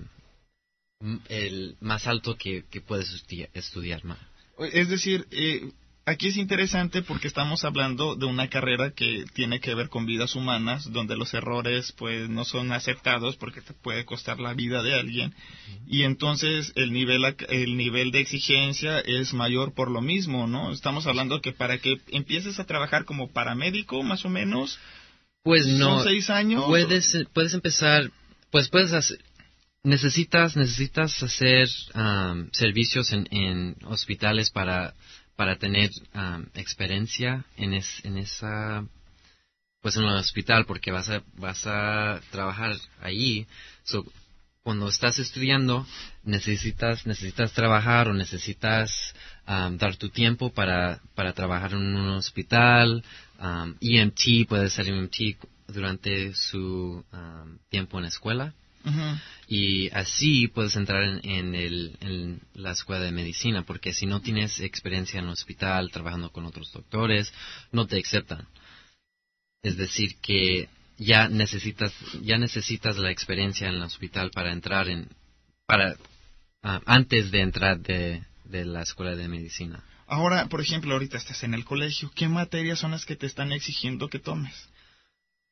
G: el más alto que, que puedes estudiar, estudiar más.
A: Es decir, eh, aquí es interesante porque estamos hablando de una carrera que tiene que ver con vidas humanas, donde los errores pues no son aceptados porque te puede costar la vida de alguien, uh-huh. Y entonces el nivel el nivel de exigencia es mayor por lo mismo, ¿no? Estamos hablando que para que empieces a trabajar como paramédico, más o menos,
G: pues no,
A: son seis años.
G: Puedes puedes empezar, pues puedes hacer Necesitas necesitas hacer um, servicios en, en hospitales para para tener um, experiencia en es, en esa pues en el hospital, porque vas a vas a trabajar allí. So, cuando estás estudiando necesitas necesitas trabajar o necesitas um, dar tu tiempo para para trabajar en un hospital. um, E M T, puede ser E M T durante su um, tiempo en la escuela.
A: Uh-huh.
G: Y así puedes entrar en, en, el, en la escuela de medicina, porque si no tienes experiencia en el hospital trabajando con otros doctores, no te aceptan. Es decir, que ya necesitas ya necesitas la experiencia en el hospital para entrar en para uh, antes de entrar de, de la escuela de medicina.
A: Ahora, por ejemplo, ahorita estás en el colegio. ¿Qué materias son las que te están exigiendo que tomes?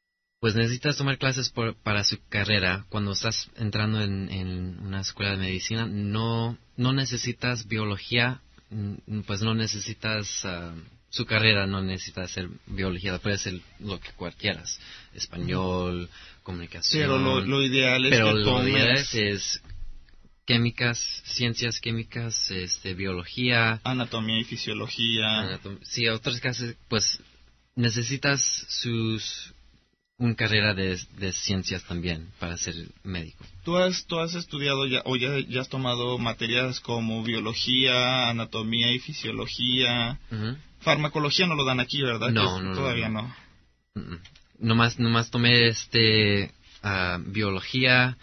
G: pues necesitas tomar clases por, para su carrera. Cuando estás entrando en, en una escuela de medicina, no, no necesitas biología, pues no necesitas... Uh, su carrera no necesita ser biología, puede ser lo que cualquieras, español, comunicación.
A: Pero lo, lo ideal es
G: pero
A: que
G: lo
A: tomes...
G: ideal es, es químicas, ciencias químicas, este, biología,
A: anatomía y fisiología.
G: Anatom sí, otras clases, pues necesitas sus una carrera de, de ciencias también para ser médico.
A: ¿Tú has, tú has estudiado ya, o ya, ya has tomado materias como biología, anatomía y fisiología? Uh-huh. Farmacología no lo dan aquí, ¿verdad?
G: No, no,
A: todavía
G: no.
A: no.
G: no. Nomás, nomás tomé este uh, biología.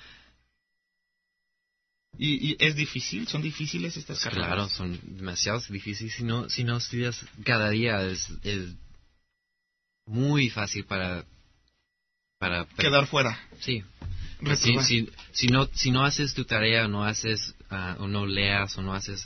A: ¿Y, ¿Y es difícil? ¿Son difíciles estas
G: pues
A: carreras?
G: Claro, son demasiado difíciles. Si no, si no estudias cada día es, es muy fácil para... para
A: quedar fuera.
G: Sí. Si, si, si, no, si no haces tu tarea, no haces, uh, o no leas, o no haces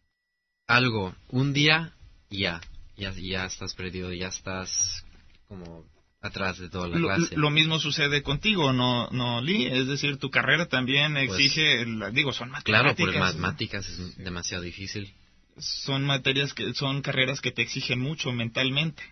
G: algo, un día, ya, ya, ya estás perdido, ya estás como atrás de toda la
A: lo,
G: clase.
A: Lo mismo sucede contigo, ¿no, no Lee? Es decir, tu carrera también exige, pues, digo, son matemáticas.
G: Claro, porque matemáticas es demasiado difícil.
A: Son materias que, son carreras que te exigen mucho mentalmente.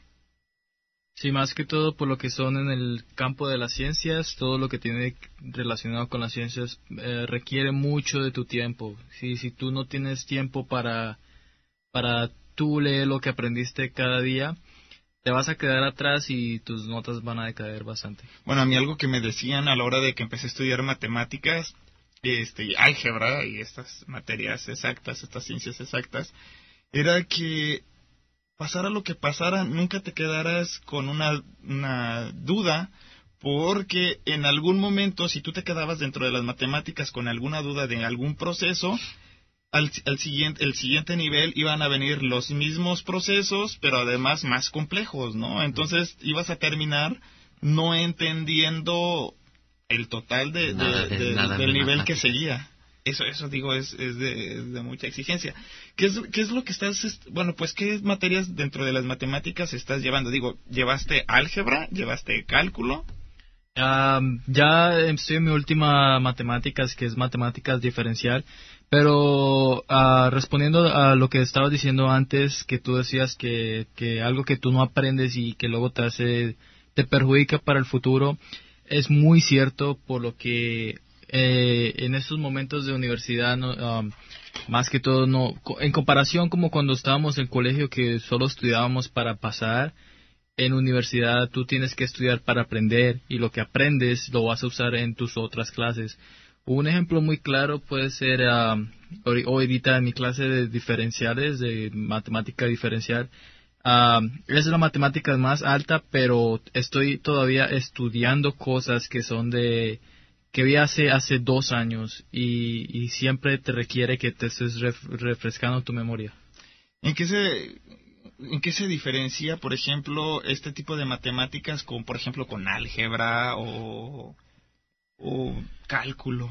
C: Sí, más que todo por lo que son en el campo de las ciencias, todo lo que tiene relacionado con las ciencias eh, requiere mucho de tu tiempo. Sí, si tú no tienes tiempo para, para tú leer lo que aprendiste cada día, te vas a quedar atrás y tus notas van a decaer bastante.
A: Bueno, a mí algo que me decían a la hora de que empecé a estudiar matemáticas, este, y álgebra y estas materias exactas, estas ciencias exactas, era que pasara lo que pasara, nunca te quedaras con una, una duda, porque en algún momento, si tú te quedabas dentro de las matemáticas con alguna duda de algún proceso, al, al siguiente, el siguiente nivel iban a venir los mismos procesos, pero además más complejos, ¿no? Entonces ibas a terminar no entendiendo el total de,
G: nada,
A: de, de,
G: nada
A: del nivel
G: matemática.
A: que seguía. Eso, eso digo, es, es, de, es de mucha exigencia. ¿Qué es, ¿Qué es lo que estás, bueno, pues qué materias dentro de las matemáticas estás llevando? Digo, ¿llevaste álgebra? ¿Llevaste cálculo?
C: Um, ya estoy en mi última matemáticas, que es matemáticas diferencial, pero uh, respondiendo a lo que estabas diciendo antes, que tú decías que, que algo que tú no aprendes y que luego te hace, te perjudica para el futuro, es muy cierto, por lo que Eh, en estos momentos de universidad, no, um, más que todo, no, en comparación como cuando estábamos en el colegio que solo estudiábamos para pasar, en universidad tú tienes que estudiar para aprender y lo que aprendes lo vas a usar en tus otras clases. Un ejemplo muy claro puede ser, um, hoy ahorita en mi clase de diferenciales, de matemática diferencial, um, es la matemática más alta, pero estoy todavía estudiando cosas que son de... que vi hace hace dos años y, y siempre te requiere que te estés ref, refrescando tu memoria.
A: ¿En qué se en qué se diferencia, por ejemplo, este tipo de matemáticas con, por ejemplo, con álgebra o, o cálculo?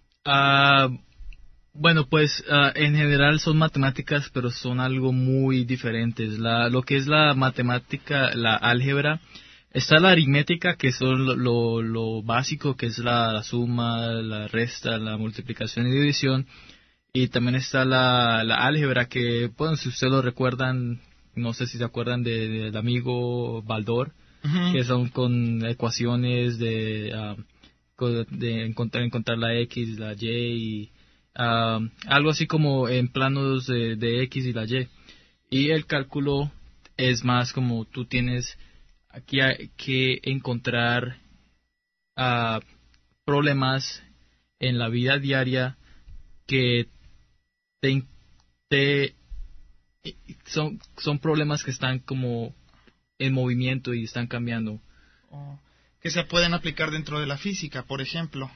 C: Uh, bueno, pues uh, en general son matemáticas, pero son algo muy diferentes. La, lo que es la matemática, la álgebra, está la aritmética, que son lo, lo, lo básico, que es la, la suma, la resta, la multiplicación y división. Y también está la, la álgebra, que, bueno, si ustedes lo recuerdan, no sé si se acuerdan de, del amigo Baldor, uh-huh. que son con ecuaciones de, uh, de encontrar, encontrar la X, la Y, y uh, algo así como en planos de, de X y la Y. Y el cálculo es más como tú tienes... Aquí hay que encontrar uh, problemas en la vida diaria que te, te, son, son problemas que están como en movimiento y están cambiando.
A: Oh, que se pueden aplicar dentro de la física, por ejemplo.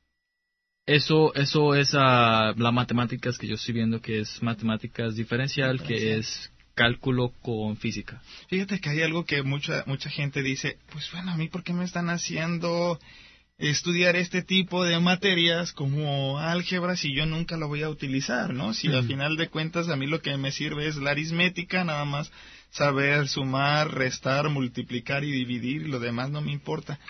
C: Eso eso es uh, las matemáticas que yo estoy viendo, que es matemáticas diferencial, diferencial. que es... cálculo con física.
A: Fíjate que hay algo que mucha mucha gente dice, pues bueno, a mí ¿por qué me están haciendo estudiar este tipo de materias como álgebra si yo nunca lo voy a utilizar, ¿no? Si uh-huh. al final de cuentas a mí lo que me sirve es la aritmética, nada más saber sumar, restar, multiplicar y dividir, y lo demás no me importa.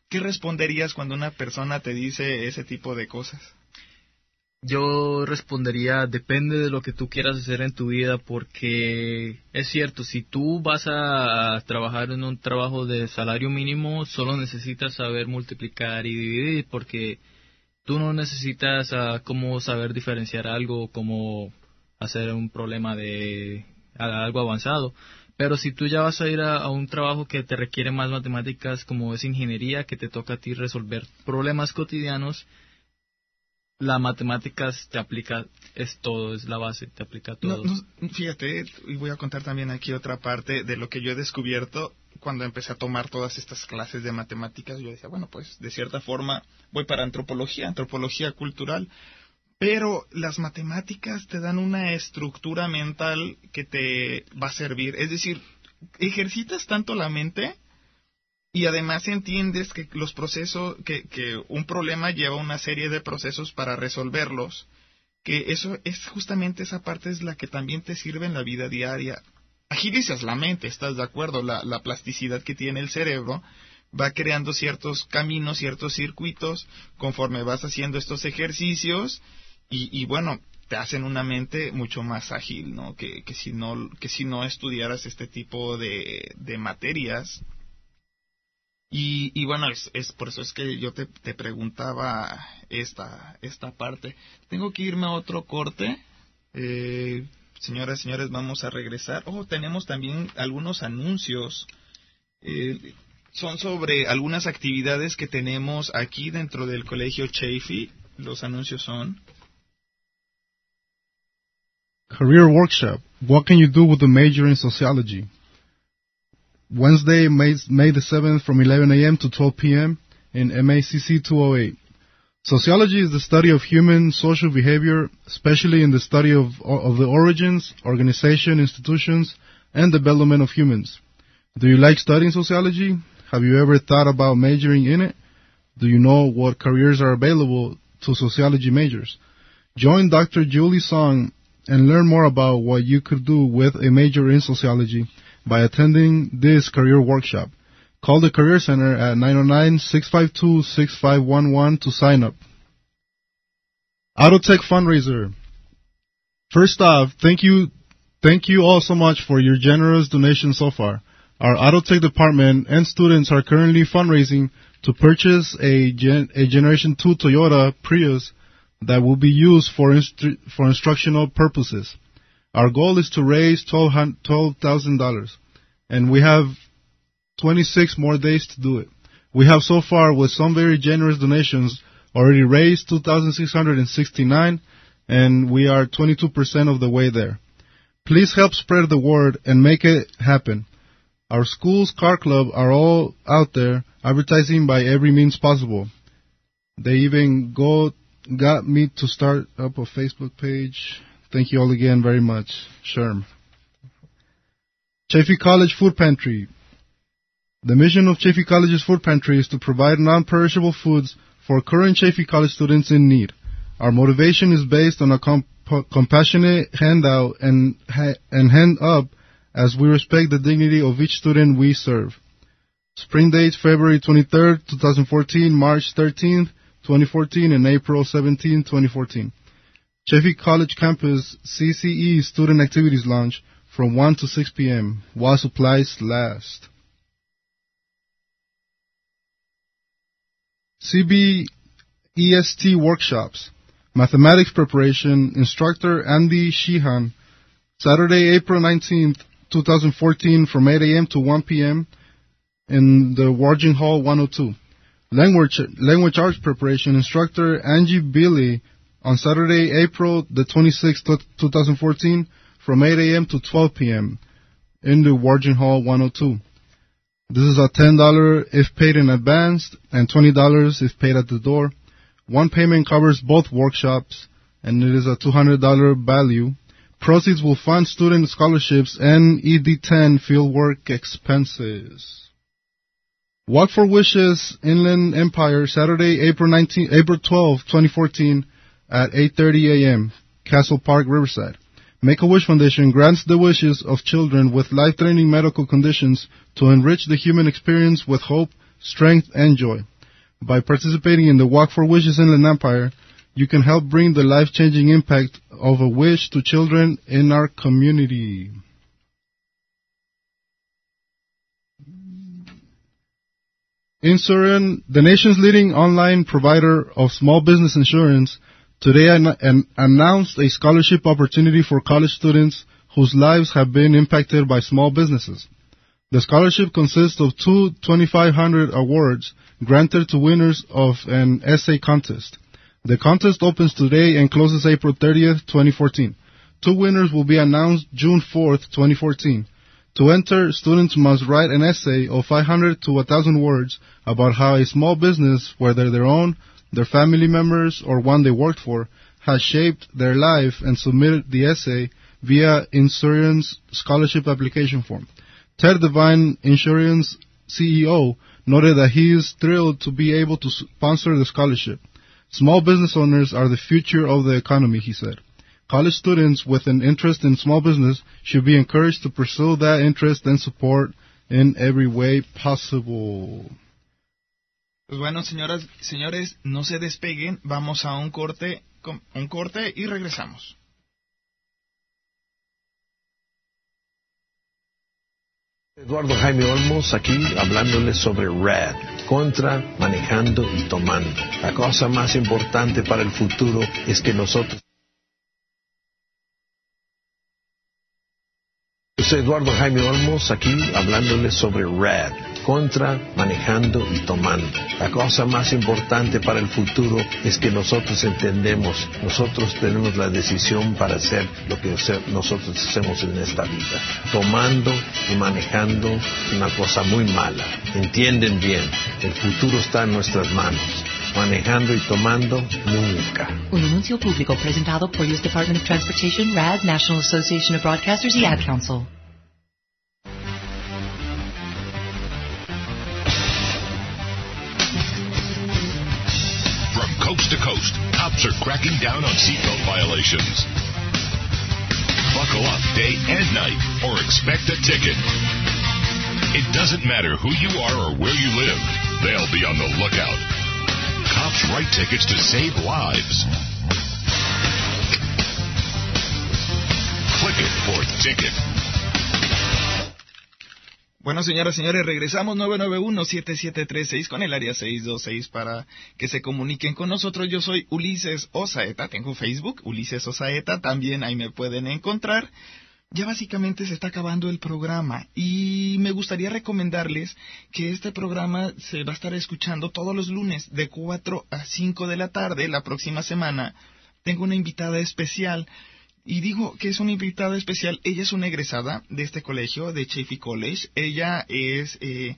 A: ¿qué responderías cuando una persona te dice ese tipo de cosas?
C: Yo respondería, depende de lo que tú quieras hacer en tu vida, porque es cierto, si tú vas a trabajar en un trabajo de salario mínimo, solo necesitas saber multiplicar y dividir, porque tú no necesitas uh, cómo saber diferenciar algo, cómo hacer un problema de a, algo avanzado. Pero si tú ya vas a ir a, a un trabajo que te requiere más matemáticas, como es ingeniería, que te toca a ti resolver problemas cotidianos, la matemáticas te aplica, es todo, es la base, te aplica todo.
A: No, no, fíjate, y voy a contar también aquí otra parte de lo que yo he descubierto cuando empecé a tomar todas estas clases de matemáticas. Yo decía, bueno, pues de cierta forma voy para antropología, antropología cultural, pero las matemáticas te dan una estructura mental que te va a servir. Es decir, ejercitas tanto la mente y además entiendes que los procesos, que, que un problema lleva una serie de procesos para resolverlos, que eso es justamente esa parte es la que también te sirve en la vida diaria. Agilizas la mente, ¿estás de acuerdo? La, la plasticidad que tiene el cerebro va creando ciertos caminos, ciertos circuitos, conforme vas haciendo estos ejercicios, y, y bueno, te hacen una mente mucho más ágil, ¿no? Que, que si no, que si no estudiaras este tipo de, de materias. Y, y bueno, es, es por eso es que yo te, te preguntaba esta, esta parte. Tengo que irme a otro corte. Eh, señoras y señores, vamos a regresar. Oh, tenemos también algunos anuncios. Eh, son sobre algunas actividades que tenemos aquí dentro del Colegio Chaffey. Los anuncios son...
B: Career Workshop. What can you do with a major in sociology? Wednesday, May, May the seventh from eleven a.m. to twelve p.m. in M A C C two oh eight. Sociology is the study of human social behavior, especially in the study of, of the origins, organization, institutions, and development of humans. Do you like studying sociology? Have you ever thought about majoring in it? Do you know what careers are available to sociology majors? Join Doctor Julie Song and learn more about what you could do with a major in sociology by attending this career workshop. Call the Career Center at nine oh nine, six five two, six five one one to sign up. Autotech fundraiser. First off, thank you, thank you all so much for your generous donation so far. Our Autotech department and students are currently fundraising to purchase a, gen, a Generation two Toyota Prius that will be used for instru- for instructional purposes. Our goal is to raise twelve thousand dollars, and we have twenty-six more days to do it. We have so far, with some very generous donations, already raised two thousand six hundred sixty-nine, and we are twenty-two percent of the way there. Please help spread the word and make it happen. Our school's car club are all out there advertising by every means possible. They even go got me to start up a Facebook page. Thank you all again very much. Sherm. Chaffey College Food Pantry. The mission of Chaffey College's Food Pantry is to provide non-perishable foods for current Chaffey College students in need. Our motivation is based on a comp- compassionate handout and, ha- and hand up as we respect the dignity of each student we serve. Spring dates February twenty-third, twenty fourteen, March thirteenth, twenty fourteen, and April seventeenth, twenty fourteen. Chaffey College Campus C C E Student Activities Lounge from one to six p.m. while supplies last. C B E S T Workshops. Mathematics Preparation. Instructor Andy Sheehan. Saturday, April nineteenth, twenty fourteen from eight a.m. to one p.m. in the Warging Hall one oh two. Language, language Arts Preparation. Instructor Angie Billy on Saturday, April the twenty-sixth, twenty fourteen from eight a.m. to twelve p.m. in the Warging Hall one oh two. This is a ten dollars if paid in advance and twenty dollars if paid at the door. One payment covers both workshops, and it is a two hundred dollars value. Proceeds will fund student scholarships and E D ten fieldwork expenses. Walk for Wishes Inland Empire, Saturday, April nineteenth, April twelfth, twenty fourteen at eight thirty a.m., Castle Park, Riverside. Make-A-Wish Foundation grants the wishes of children with life-threatening medical conditions to enrich the human experience with hope, strength, and joy. By participating in the Walk for Wishes Inland Empire, you can help bring the life-changing impact of a wish to children in our community. Insurian, the nation's leading online provider of small business insurance, today an- an- announced a scholarship opportunity for college students whose lives have been impacted by small businesses. The scholarship consists of two twenty-five hundred awards granted to winners of an essay contest. The contest opens today and closes April thirtieth, twenty fourteen. Two winners will be announced June fourth, twenty fourteen. To enter, students must write an essay of five hundred to one thousand words about how a small business, whether their own, their family members, or one they worked for, has shaped their life, and submit the essay via Insurian's scholarship application form. Ted Devine, Insurian's C E O, noted that he is thrilled to be able to sponsor the scholarship. Small business owners are the future of the economy, he said. College students with an interest in small business should be encouraged to pursue that interest and support in every way possible.
A: Pues bueno, señoras, señores, no se despeguen, vamos a un corte, un corte y regresamos.
O: Eduardo Jaime Olmos aquí hablándoles sobre R A D, contra, manejando y tomando. La cosa más importante para el futuro es que nosotros... Yo soy Eduardo Jaime Olmos aquí hablándoles sobre R A D, contra, manejando y tomando. La cosa más importante para el futuro es que nosotros entendemos, nosotros tenemos la decisión para hacer lo que nosotros hacemos en esta vida. Tomando y manejando es una cosa muy mala. Entienden bien, el futuro está en nuestras manos. Manejando y tomando, nunca.
P: Un anuncio público presentado por U S Department of Transportation, R A D, National Association of Broadcasters y Ad Council.
Q: From coast to coast, cops are cracking down on seatbelt violations. Buckle up day and night or expect a ticket. It doesn't matter who you are or where you live, they'll be on the lookout. Cops write tickets to save lives. Click it for ticket.
A: Bueno, señoras y señores, regresamos nueve nueve uno, siete siete tres seis con el área seis dos seis para que se comuniquen con nosotros. Yo soy Ulises Osaeta, tengo Facebook, Ulises Osaeta, también ahí me pueden encontrar. Ya básicamente se está acabando el programa y me gustaría recomendarles que este programa se va a estar escuchando todos los lunes de cuatro a cinco de la tarde. La próxima semana tengo una invitada especial y digo que es una invitada especial. Ella es una egresada de este colegio, de Chaffey College. Ella es... Eh,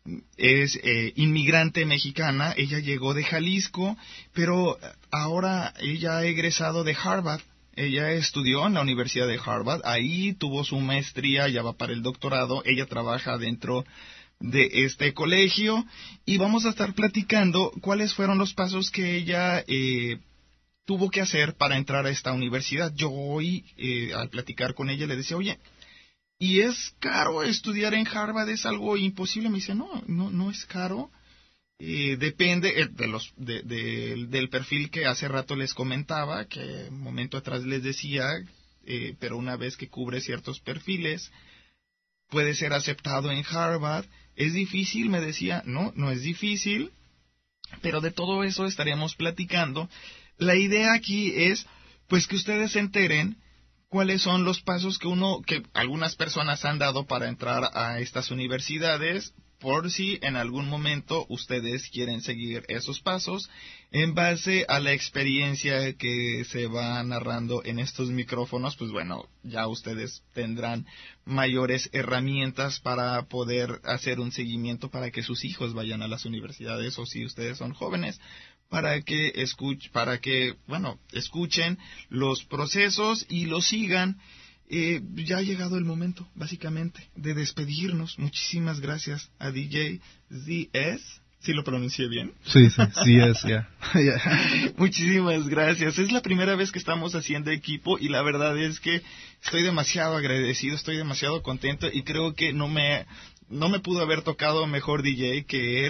A: es eh, inmigrante mexicana. Ella llegó de Jalisco, pero ahora ella ha egresado de Harvard. Ella estudió en la Universidad de Harvard, ahí tuvo su maestría, ya va para el doctorado. Ella trabaja dentro de este colegio y vamos a estar platicando cuáles fueron los pasos que ella eh, tuvo que hacer para entrar a esta universidad. Yo hoy, eh, al platicar con ella, le decía, oye, ¿y es caro estudiar en Harvard? ¿Es algo imposible? Me dice, no, no, no es caro. Eh, depende de los de, de, del perfil que hace rato les comentaba, que un momento atrás les decía, eh, pero una vez que cubre ciertos perfiles, puede ser aceptado en Harvard. ¿Es difícil? Me decía, no, no es difícil, pero de todo eso estaremos platicando. La idea aquí es, pues, que ustedes se enteren cuáles son los pasos que uno, que algunas personas han dado para entrar a estas universidades, por si en algún momento ustedes quieren seguir esos pasos, en base a la experiencia que se va narrando en estos micrófonos. Pues bueno, ya ustedes tendrán mayores herramientas para poder hacer un seguimiento para que sus hijos vayan a las universidades, o si ustedes son jóvenes, para que escuch, para que, bueno, escuchen los procesos y los sigan. Eh, ya ha llegado el momento, básicamente, de despedirnos. Muchísimas gracias a D J Z S. ¿Sí lo pronuncié bien?
B: Sí, sí, Z S, ya. Yeah.
A: Muchísimas gracias. Es la primera vez que estamos haciendo equipo y la verdad es que estoy demasiado agradecido, estoy demasiado contento y creo que no me, no me pudo haber tocado mejor D J que él.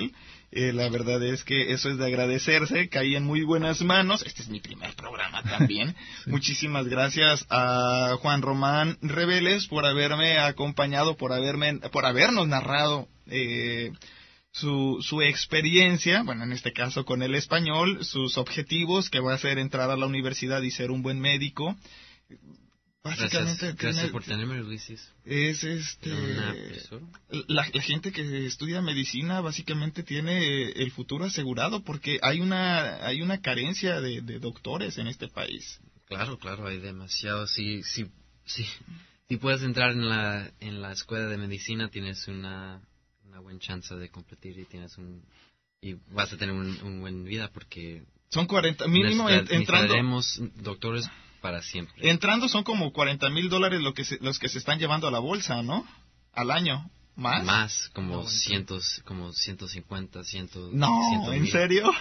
A: Eh, la verdad es que eso es de agradecerse, caí en muy buenas manos. Este es mi primer programa también. Sí. Muchísimas gracias a Juan Román Reveles por haberme acompañado, por haberme, por habernos narrado eh, su, su experiencia, bueno, en este caso con el español, sus objetivos, que va a ser entrar a la universidad y ser un buen médico.
G: Básicamente gracias, gracias tiene, por tenerme, Ulises.
A: Es este la, la gente que estudia medicina básicamente tiene el futuro asegurado, porque hay una hay una carencia de, de doctores en este país.
G: Claro, claro, hay demasiado. Si si si si puedes entrar en la en la escuela de medicina, tienes una una buena chance de competir y tienes un y vas a tener un, un buen vida, porque
A: son cuarenta mínimo necesita, entrando
G: necesitaremos doctores para siempre.
A: Entrando son como cuarenta mil dólares lo que se, los que se están llevando a la bolsa, ¿no? Al año. ¿Más?
G: Más, como no, cientos, como ciento cincuenta, cien.
A: No, ¿en mil. Serio?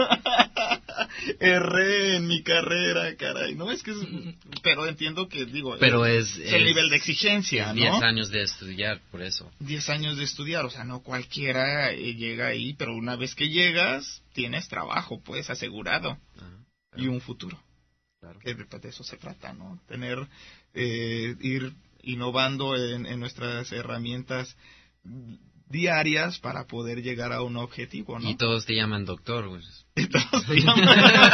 A: Erré en mi carrera, caray. No, es que es, pero entiendo que, digo,
G: pero es,
A: es el es, nivel de exigencia, ¿no?
G: diez años de estudiar, por eso.
A: diez años de estudiar, o sea, no cualquiera eh, llega ahí, pero una vez que llegas, tienes trabajo, pues, asegurado. Ajá, claro. Y un futuro. Claro. Que de eso se trata, ¿no? Tener, eh, ir innovando en, en nuestras herramientas diarias para poder llegar a un objetivo, ¿no?
G: Y todos te llaman doctor, pues.
A: Y todos te llaman.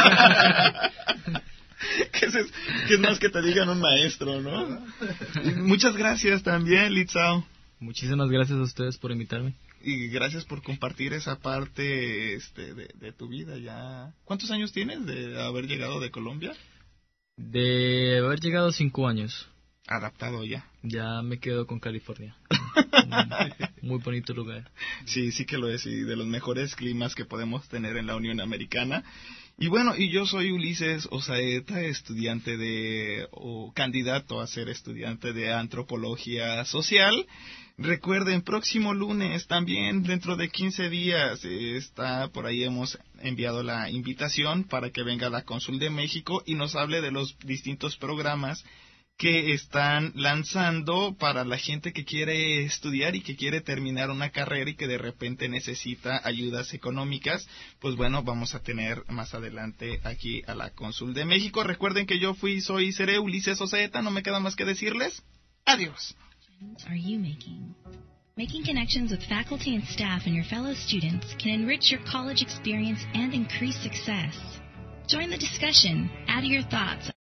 A: ¿Qué es, ¿Qué es más que te digan un maestro, no? Muchas gracias también, Litzau.
C: Muchísimas gracias a ustedes por invitarme.
A: Y gracias por compartir esa parte este, de, de tu vida. Ya. ¿Cuántos años tienes de haber llegado de Colombia?
C: De haber llegado cinco años.
A: Adaptado ya.
C: Ya me quedo con California. Muy bonito lugar.
A: Sí, sí que lo es, y de los mejores climas que podemos tener en la Unión Americana. Y bueno, y yo soy Ulises Osaeta, estudiante de, o candidato a ser estudiante de Antropología Social. Recuerden, próximo lunes, también dentro de quince días, está por ahí hemos enviado la invitación para que venga la Cónsul de México y nos hable de los distintos programas que están lanzando para la gente que quiere estudiar y que quiere terminar una carrera y que de repente necesita ayudas económicas. Pues bueno, vamos a tener más adelante aquí a la Cónsul de México. Recuerden que yo fui, soy y seré Ulises Osaeta, no me queda más que decirles adiós.
R: Are you making? Making connections with faculty and staff and your fellow students can enrich your college experience and increase success. Join the discussion. Add your thoughts.